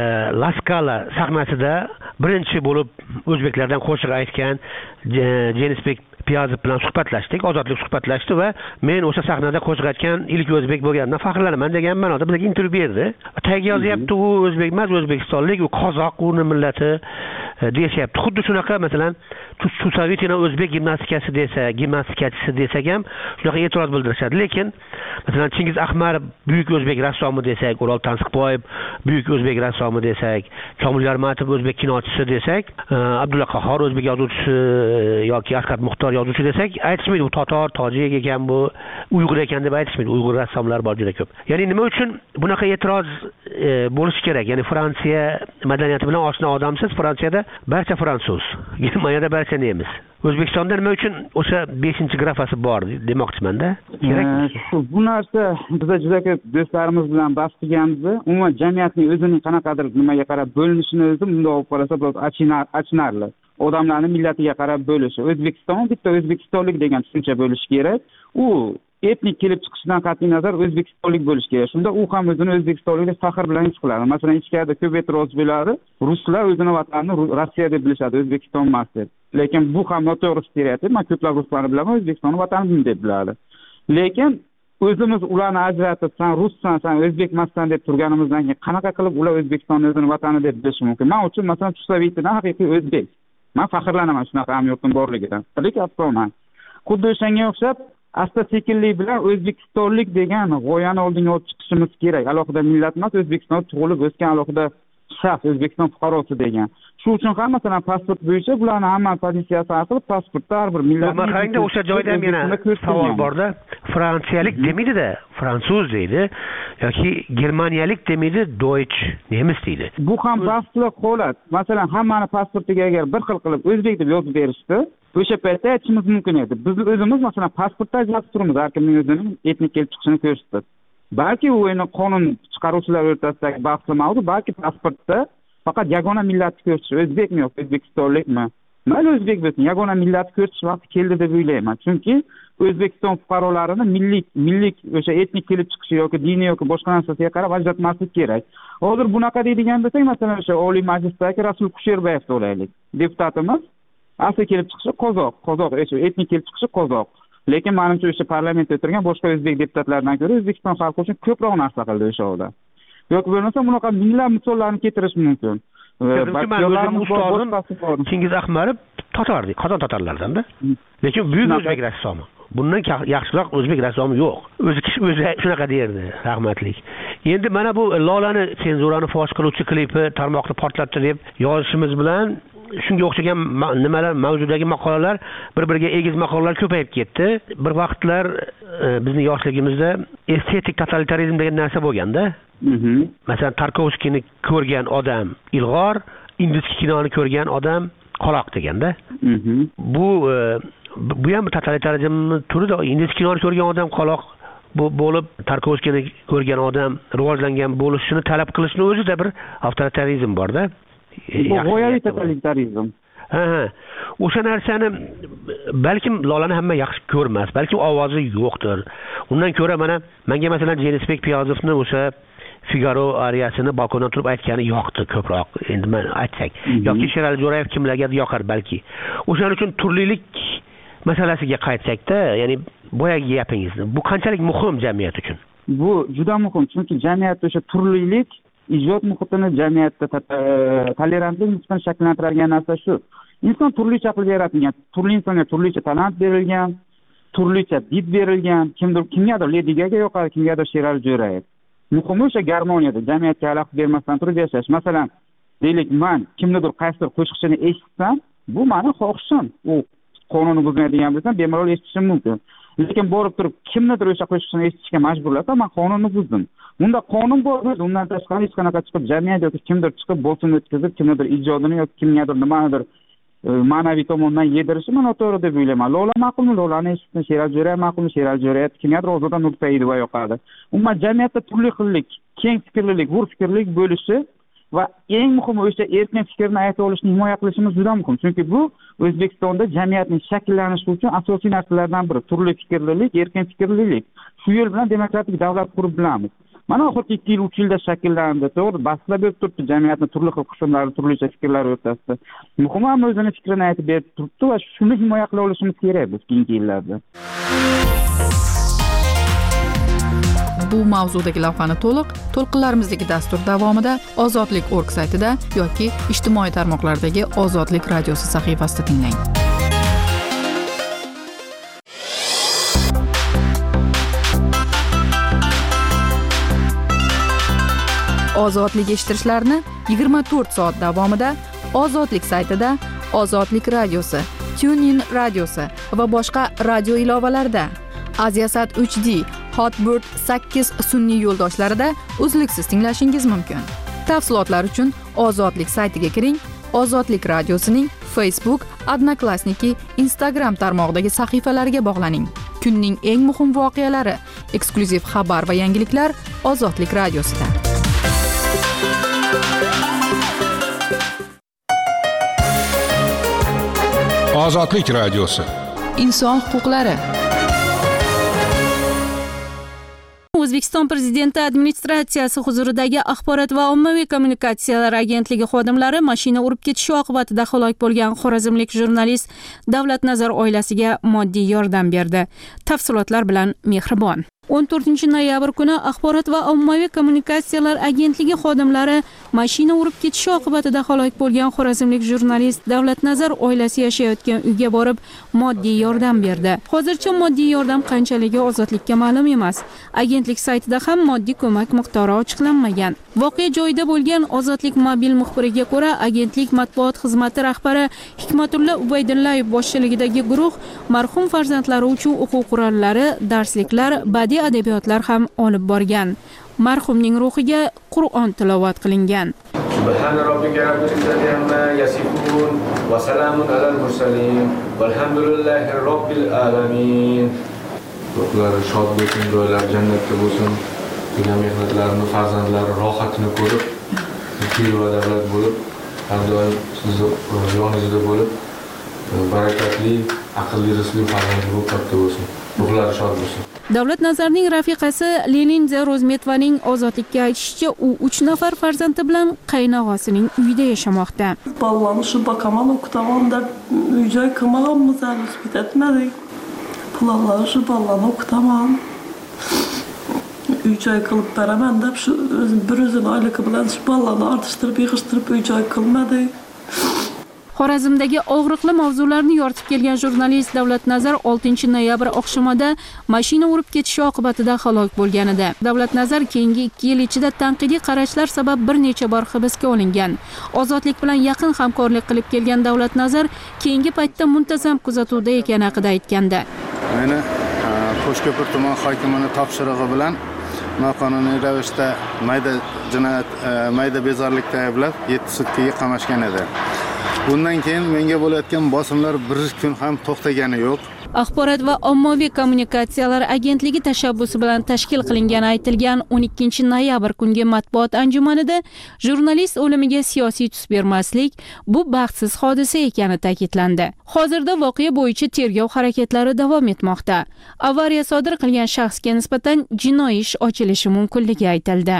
S12: La Scala sahnasida birinchi bo'lib o'zbeklardan qo'shiq aytgan Jenisbek Piyazov bilan suhbatlashdik, ozodlik suhbatlashdi va men o'sha sahnada qo'shiq aytgan ilk o'zbek bo'lganimdan faxrlanaman degan ma'noda bizga intervyu berdi. Tagiga yozyapti, u o'zbek emas, o'zbekistonlik, u qozoq, uni millati deyishyapti. Xuddi shunaqa masalan Chusovitina o'zbek gimnastikasi gimnastikachi desak ham shunaqa e'tiroz bildirishadi. Lekin masalan Chingiz Ahmarov buyuk o'zbek rassomi desak, O'rol Tansiqboyev buyuk o'zbek rassomi desak, Komil Yarmatov o'zbek kinochisi desak, Abdulla Qahhor o'zbek yozuvchisi yoki Asqat Muxtor yozuvchi desak, aytishmaydi u totor, tojik ekan, bu uyg'ur ekan deb aytishmaydi. Uyg'ur rassomlar bor juda ko'p. Ya'ni nima uchun bunaqa e'tiroz bo'lishi kerak? Ya'ni Fransiya madaniyati bilan oshna odamsiz, Fransiyada barcha fransuz, Germaniyada barcha nemis. O'zbekistonda nima uchun o'sha 5-grafasi bor demoqchiman-da. Kerakmi? Bu narsa bizda juda ko'p do'stlarimiz bilan bahs qilganmiz. Umuman jamiyatning o'zining qanaqadir nimaga qarab bo'linishini o'zi bunday olib qarasa biroz achinarli. Odamlarning millatiga qarab bo'lishi. O'zbekiston bitta o'zbekistonlik degan tushuncha bo'lishi kerak. U etnik kelib chiqishidan qat'iy nazar o'zbekistonlik bo'lishi kerak. Shunda u ham o'zini o'zbekistonlik deb faxr bilan his qiladi. Masalan, ichkarida ko'p e'tiroz bo'ladi. Ruslar o'zini vatanini Rossiya deb bilishadi, O'zbekiston emas deb. lekin bu ham noto'g'ri stereotip. Men ko'plab ruslarni bilaman, O'zbekistonni vatanim deb biladi. Lekin o'zimiz ularni ajratib, sen russan, sen o'zbekmassan deb turganimizdan keyin qanaqa qilib ular O'zbekistonni o'zini vatani deb bilishi mumkin? Men uchun masalan Chuslovitdan haqiqiy o'zbek. Men faxrlanaman shunaqa hamyurtim borligidan. Tirik afsonan. Xuddi o'shanga o'xshab asta-sekinlik bilan o'zbekistonlik degan g'oyani oldinga olib chiqishimiz kerak. Alohida millat emas, O'zbekistonda tug'ilib o'sgan alohida shaxs, O'zbekiston fuqarosi degan. Shu uchun ham masalan pasport bo'yicha bularni hamma pozitsiyasi qilib pasportda har bir millat.
S6: Qarangda o'sha joyda ham yana savol borda. Fransiyalik demaydi-da, fransuz deydi yoki germaniyalik demaydi, Deutsch, nemis deydi.
S12: Bu ham bahsli holat. Masalan, hammani pasportiga agar bir xil qilib o'zbek deb yozib berishdi, o'sha paytda aytishimiz mumkin edi. Biz o'zimiz masalan pasportda ajratib turibmiz, har kimning o'zining etnik kelib chiqishini ko'rsatib. Balki u endi qonun chiqaruvchilar o'rtasidagi bahsli mavzu, balki pasportda faqat yagona millatni ko'rsatish, o'zbekmi yoki o'zbekistonlikmi? Mayli o'zbek bo'lsin, yagona millatni ko'rsatish vaqti keldi deb o'ylayman. Chunki O'zbekiston fuqarolarini millik o'sha etnik kelib chiqishi yoki diniy yoki boshqa narsasiga qarab ajratmaslik kerak. Hozir bunaqa deydigan bo'lsak, masalan o'sha Oliy Majlisdagi Rasul Kusherbayevni olaylik. Deputatimiz asli kelib chiqishi qozoq, o'sha etnik kelib chiqishi qozoq. Lekin menimcha o'sha parlamentda o'tirgan boshqa o'zbek deputatlardan ko'ra O'zbekiston xalqi uchun ko'proq narsa qildi o'sha odam. Yoki bo'lmasa bunaqa minglab misollarni keltirish mumkin.
S6: Ustozim Chingiz Ahmadov tatardi, qozon tatarlardan-da. Lekin buyuk o'zbek rassomi. Bundan yaxshiroq o'zbek rassomi yo'q. O'zi shunaqa derdi, rahmatlik. Endi mana bu Lolani senzurani fosh qiluvchi klipi tarmoqni portlatdi deb yozishimiz bilan shunga o'xshagan nimalar mavzudagi maqolalar bir-biriga egiz maqolalar ko'payib ketdi. Bir vaqtlar bizning yoshligimizda estetik totalitarizm degan narsa bo'lganda. Masalan, Tarkovskiyni ko'rgan odam ilg'or, ingichka kinoni ko'rgan odam qoloq deganda. Bu ham totalitarizm turida. Ingichka kinoni ko'rgan odam qoloq bo'lib, Tarkovskiyni ko'rgan odam rivojlangan bo'lishini talab qilishni o'zida bir avtoritarizm bor-da.
S12: Bu g'oyaviy totalitarizm.
S6: O'sha narsani balkim Lolani hamma yaxshi ko'rmas, balki ovozi yo'qdir. Undan ko'ra menga masalan Jenisbek Piyozovni o'sha Figaro ariyasini balkondan turib aytgani yoqdi ko'proq. Endi men aytsak, yoki Sherali Jo'rayev kimlarga yoqar balki. O'shaning uchun turlilik masalasiga qaytsak-da, ya'ni boyagi gapingizni, bu qanchalik muhim jamiyat uchun?
S12: Bu juda muhim, chunki jamiyatda o'sha turlilik ijod muhitini jamiyatda tolerantlik nisbatan shakllantiradigan narsa shu. Inson turlicha qilib yaratilgan, turli insonga turlicha talant berilgan, turlicha did berilgan, kimgadir Lady Gaga yoqadi, kimgadir Sherali Jo'rayev. Muhimi o'sha garmoniyada, jamiyatga xalaqit bermasdan turib yashash. Masalan, deylik, men kimnidir qaysidir qo'shiqchini eshitsam, bu meni xohishim. U qonunni buzmaydigan bo'lsa, bemalol eshitishim mumkin. Lekin borib turib kimnidir o'sha qo'shiqchini eshitishga majburlasa, men qonunni buzdim. Unda qonun bor, undan tashqari hech qanaqa chiqib jamiyat yoki kimdir chiqib bosim o'tkazib, kimnidir ijodini yoki kimgadir nimanidir ma'naviy tomondan yedirishi men noto'g'ri deb o'ylayman. Lola ma'qulmi? Lolani eshitsin. Sherali Jo'rayev ma'qulmi? Sherali Jo'rayev kimgadir Ozoda Nursaidova yoqadi. Umuman jamiyatda turli xillik, keng fikrlilik, hur fikrlik bo'lishi va eng muhimi o'sha erkin fikrni ayta olishni himoya qilishimiz juda muhim. Chunki bu O'zbekistonda jamiyatning shakllanishi uchun asosiy narsalardan biri. Turli fikrlilik, erkin fikrlilik. Shu yo'l bilan demokratik davlat qurib bilamiz. Mana oxirgi 2 yil, 3 yilda shakllandi. To'g'ri, bahslar bo'lib turibdi jamiyatni turli xil qismlari, turlicha fikrlar o'rtasida. Muhimi ham o'zining fikrini aytib berib turibdi va shuni himoya qila olishimiz kerak biz keyingi yillarda.
S1: Bu mavzudagi lavhani to'lqinlarimizdagi dastur davomida ozodlik.org saytida yoki ijtimoiy tarmoqlardagi Ozodlik radiosi sahifasida tinglang. Ozodlik eshittirishlarni 24 soat davomida Ozodlik saytida, Ozodlik radiosi, TuneIn radiosi va boshqa radio ilovalarida, Aziasat 3D, Hotbird 8 sun'iy yo'ldoshlarida uzluksiz tinglashingiz mumkin. Tafsilotlar uchun Ozodlik saytiga kiring. Ozodlik radiosining Facebook, Odnoklassniki, Instagram tarmog'idagi sahifalariga bog'laning. Kunning eng muhim voqealari, eksklyuziv xabar va yangiliklar Ozodlik radiosida.
S15: Ozodlik radiosi.
S1: Inson huquqlari.
S13: O'zbekiston Prezidenti administratsiyasi huzuridagi Axborot va ommaviy kommunikatsiyalar agentligi xodimlari mashina urib ketishi oqibatida halok bo'lgan xorazmlik jurnalist Davlatnazar oilasiga moddiy yordam berdi. Tafsilotlar bilan Mehribon. 14 noyabr kuni Axborot va ommaviy kommunikatsiyalar agentligi xodimlari mashina urib ketishi oqibatida halok bo'lgan xorazmlik jurnalist Davlatnazar oilasi yashayotgan uyga borib moddiy yordam berdi. Hozircha moddiy yordam qanchaligi ozodlikka ma'lum emas. Agentlik saytida ham moddiy ko'mak miqdori ochiqlanmagan. Voqea joyida bo'lgan Ozodlik mobil muxbiriga ko'ra, agentlik matbuot xizmati rahbari Hikmatulla Ubaydullayev boshchiligidagi guruh marhum farzandlari uchun o'quv qurollari, darsliklar, badiiy adabiyotlar ham olib borgan. Marhumning ruhiga Qur'on tilovat qilingan.
S3: Subhana robbika robbil izzati amma yasifun va salamun alal mursalin valhamdulillahi robbil alamin. Ruhlari shod bo'lsin, joylari jannatda bo'lsin. Degan mehnatlarini farzandlari rohatini ko'rib, fikr va davlat bo'lib, har doim sizni yoningizda bo'lib, barakatli, aqlli, rizqli farzandlar bo'lib katta bo'lsin. Ruhlari shod bo'lsin.
S13: Davlatnazarning rafiqasi Leninza Rozmetovaning ozodlikka aytishicha, u 3 nafar farzandi bilan qaynog'asining uyida yashamoqda.
S22: Ballarni shu bakaman o'qitaman deb uy-joy qilmaganmiz, hali etmadik. Pullarni shu ballarni o'qitaman. Uy-joy qilib beraman deb shu bir o'zini oyligi bilan shu ballarni ortishtirib, yig'ishtirib uy-joy qilmadik.
S13: Xorazmdagi og'riqli mavzularni yoritib kelgan jurnalist Davlatnazar 6 noyabr oqshomida mashina urib ketishi oqibatida halok bo'lgan edi. Davlatnazar keyingi 2 yil ichida tanqidiy qarashlar sabab bir necha bor hibsga olingan. Ozodlik bilan yaqin hamkorlik qilib kelgan Davlatnazar keyingi paytda muntazam kuzatuvda ekani haqida aytgandi.
S23: Meni Qo'shko'pir tuman hokimining topshirig'i bilan noqonuniy ravishda mayda bezorilikda ayblab 7 sutkaga qamashgan edi. Bundan keyin menga bo'layotgan bosimlar bir kun ham to'xtagani yo'q.
S13: Axborot va ommaviy kommunikatsiyalar agentligi tashabbusi bilan tashkil qilingani aytilgan 12 noyabr kungi matbuot anjumanida jurnalist o'limiga siyosiy tus bermaslik bu baxtsiz hodisa ekani ta'kidlandi. Hozirda voqea bo'yicha tergov harakatlari davom etmoqda. Avariya sodir qilgan shaxsga nisbatan jinoiy ish ochilishi mumkinligi aytildi.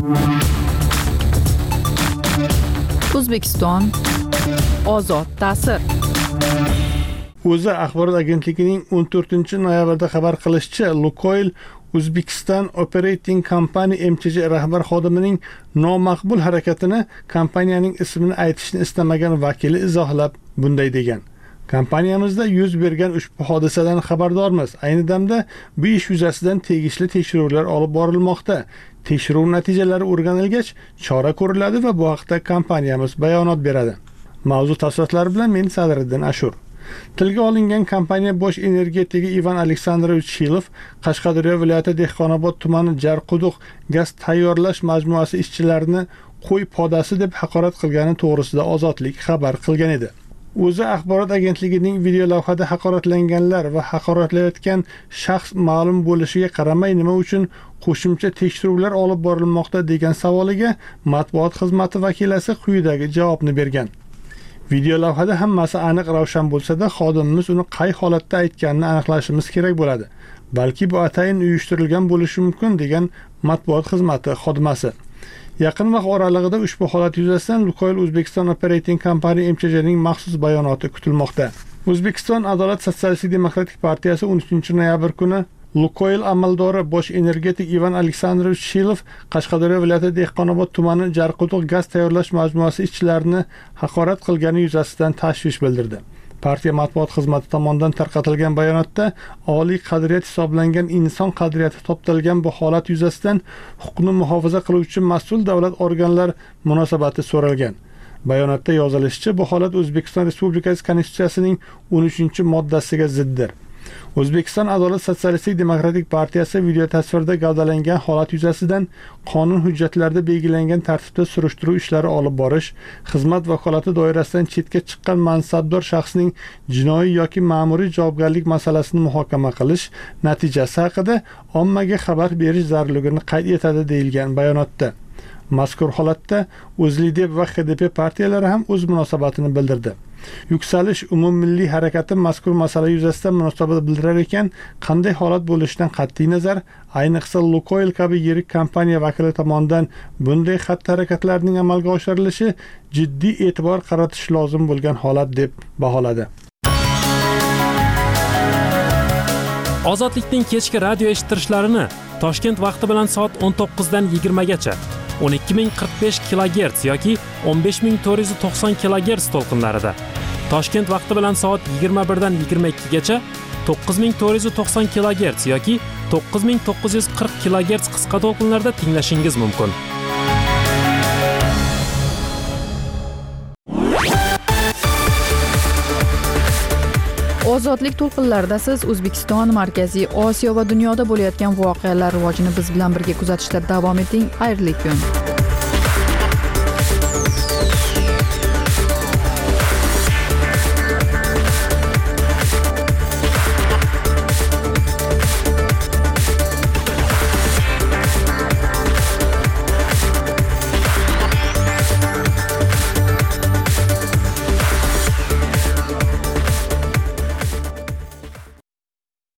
S1: O'zbekiston ozod ta'sir.
S24: O'zi axborot agentligining 14 noyabrda xabar qilishicha, Lukoil Uzbekistan Operating Company MCJ rahbar xodimining nomaqbul harakatini kompaniyaning ismini aytishni istamagan vakili izohlab bunday degan: Kompaniyamizda yuz bergan ushbu hodisadan xabardormiz. Ayni damda bu ish yuzasidan tegishli tekshiruvlar olib borilmoqda. Tekshiruv natijalari o'rganilgach, chora ko'riladi va bu haqda kompaniyamiz bayonot beradi. Mavzu tafsilotlari bilan men Sadriddin Ashur. Tilga olingan kompaniya bosh energetigi Ivan Aleksandrovich Shilov Qashqadaryo viloyati Dehqonobod tumani Jarquduq gaz tayyorlash majmuasi ishchilarini qo'y podasi deb haqorat qilgani to'g'risida Ozodlik xabar qilgan edi. O'zi axborot agentligining video lavhada haqoratlanganlar va haqoratlayotgan shaxs ma'lum bo'lishiga qaramay nima uchun qo'shimcha tekshiruvlar olib borilmoqda degan savoliga matbuot xizmati vakilasi quyidagi javobni bergan. Video lavhada hammasi aniq ravshan bo'lsa-da, xodimimiz uni qay holatda aytganini aniqlashimiz kerak bo'ladi. Balki bu atayin uyushtirilgan bo'lishi mumkin degan matbuot xizmati xodimasi. Yaqin vaqt oralig'ida ushbu holat yuzasidan Lukoil Uzbekistan Operating Company MCJning maxsus bayonoti kutilmoqda. O'zbekiston Adolat Sotsialistik Demokratik partiyasi 13 noyabr kuni Lukoil amaldori bosh energetik Ivan Aleksandrovich Shilov Qashqadaryo viloyati Dehqonobod tumani Jarquduq gaz tayyorlash majmuasi ishchilarini haqorat qilgani yuzasidan tashvish bildirdi. Partiya matbuot xizmati tomonidan tarqatilgan bayonotda oliy qadriyat hisoblangan inson qadriyati toptalgan bu holat yuzasidan huquqni muhofaza qiluvchi mas'ul davlat organlar munosabati so'ralgan. Bayonotda yozilishicha, bu holat O'zbekiston Respublikasi Konstitutsiyasining 13-moddasiga ziddir. O'zbekiston Adolat Sotsialistik Demokratik partiyasi video tasvirda gavdalangan holat yuzasidan qonun hujjatlarida belgilangan tartibda surishtiruv ishlari olib borish, xizmat vakolati doirasidan chetga chiqqan mansabdor shaxsning jinoiy yoki ma'muriy javobgarlik masalasini muhokama qilish natijasi haqida ommaga xabar berish zarurligini qayd etadi deyilgan bayonotda. Mazkur holatda O'zLiDeP va HDP partiyalari ham o'z munosabatini bildirdi. Yuksalish umummilliy harakati mazkur masala yuzasidan munosabat bildirar ekan, qanday holat bo'lishidan qat'iy nazar, ayniqsa Lukoil kabi yirik kompaniya vakili tomonidan bunday xatti-harakatlarning amalga oshirilishi jiddiy e'tibor qaratish lozim bo'lgan holat deb baholadi.
S2: Ozodlikning kechki radio eshittirishlarini Toshkent vaqti bilan soat 19 dan 20 gacha 12045 kHz yoki 15490 kHz to'lqinlarida, Toshkent vaqti bilan soat 21 dan 22 gacha 9490 kHz yoki 9940 kHz qisqa to'lqinlarda tinglashingiz mumkin.
S1: Ozodlik to'lqinlarida siz O'zbekiston, Markaziy Osiyo va dunyoda bo'layotgan voqealar rivojini biz bilan birga kuzatishda davom eting. Xayrli kun.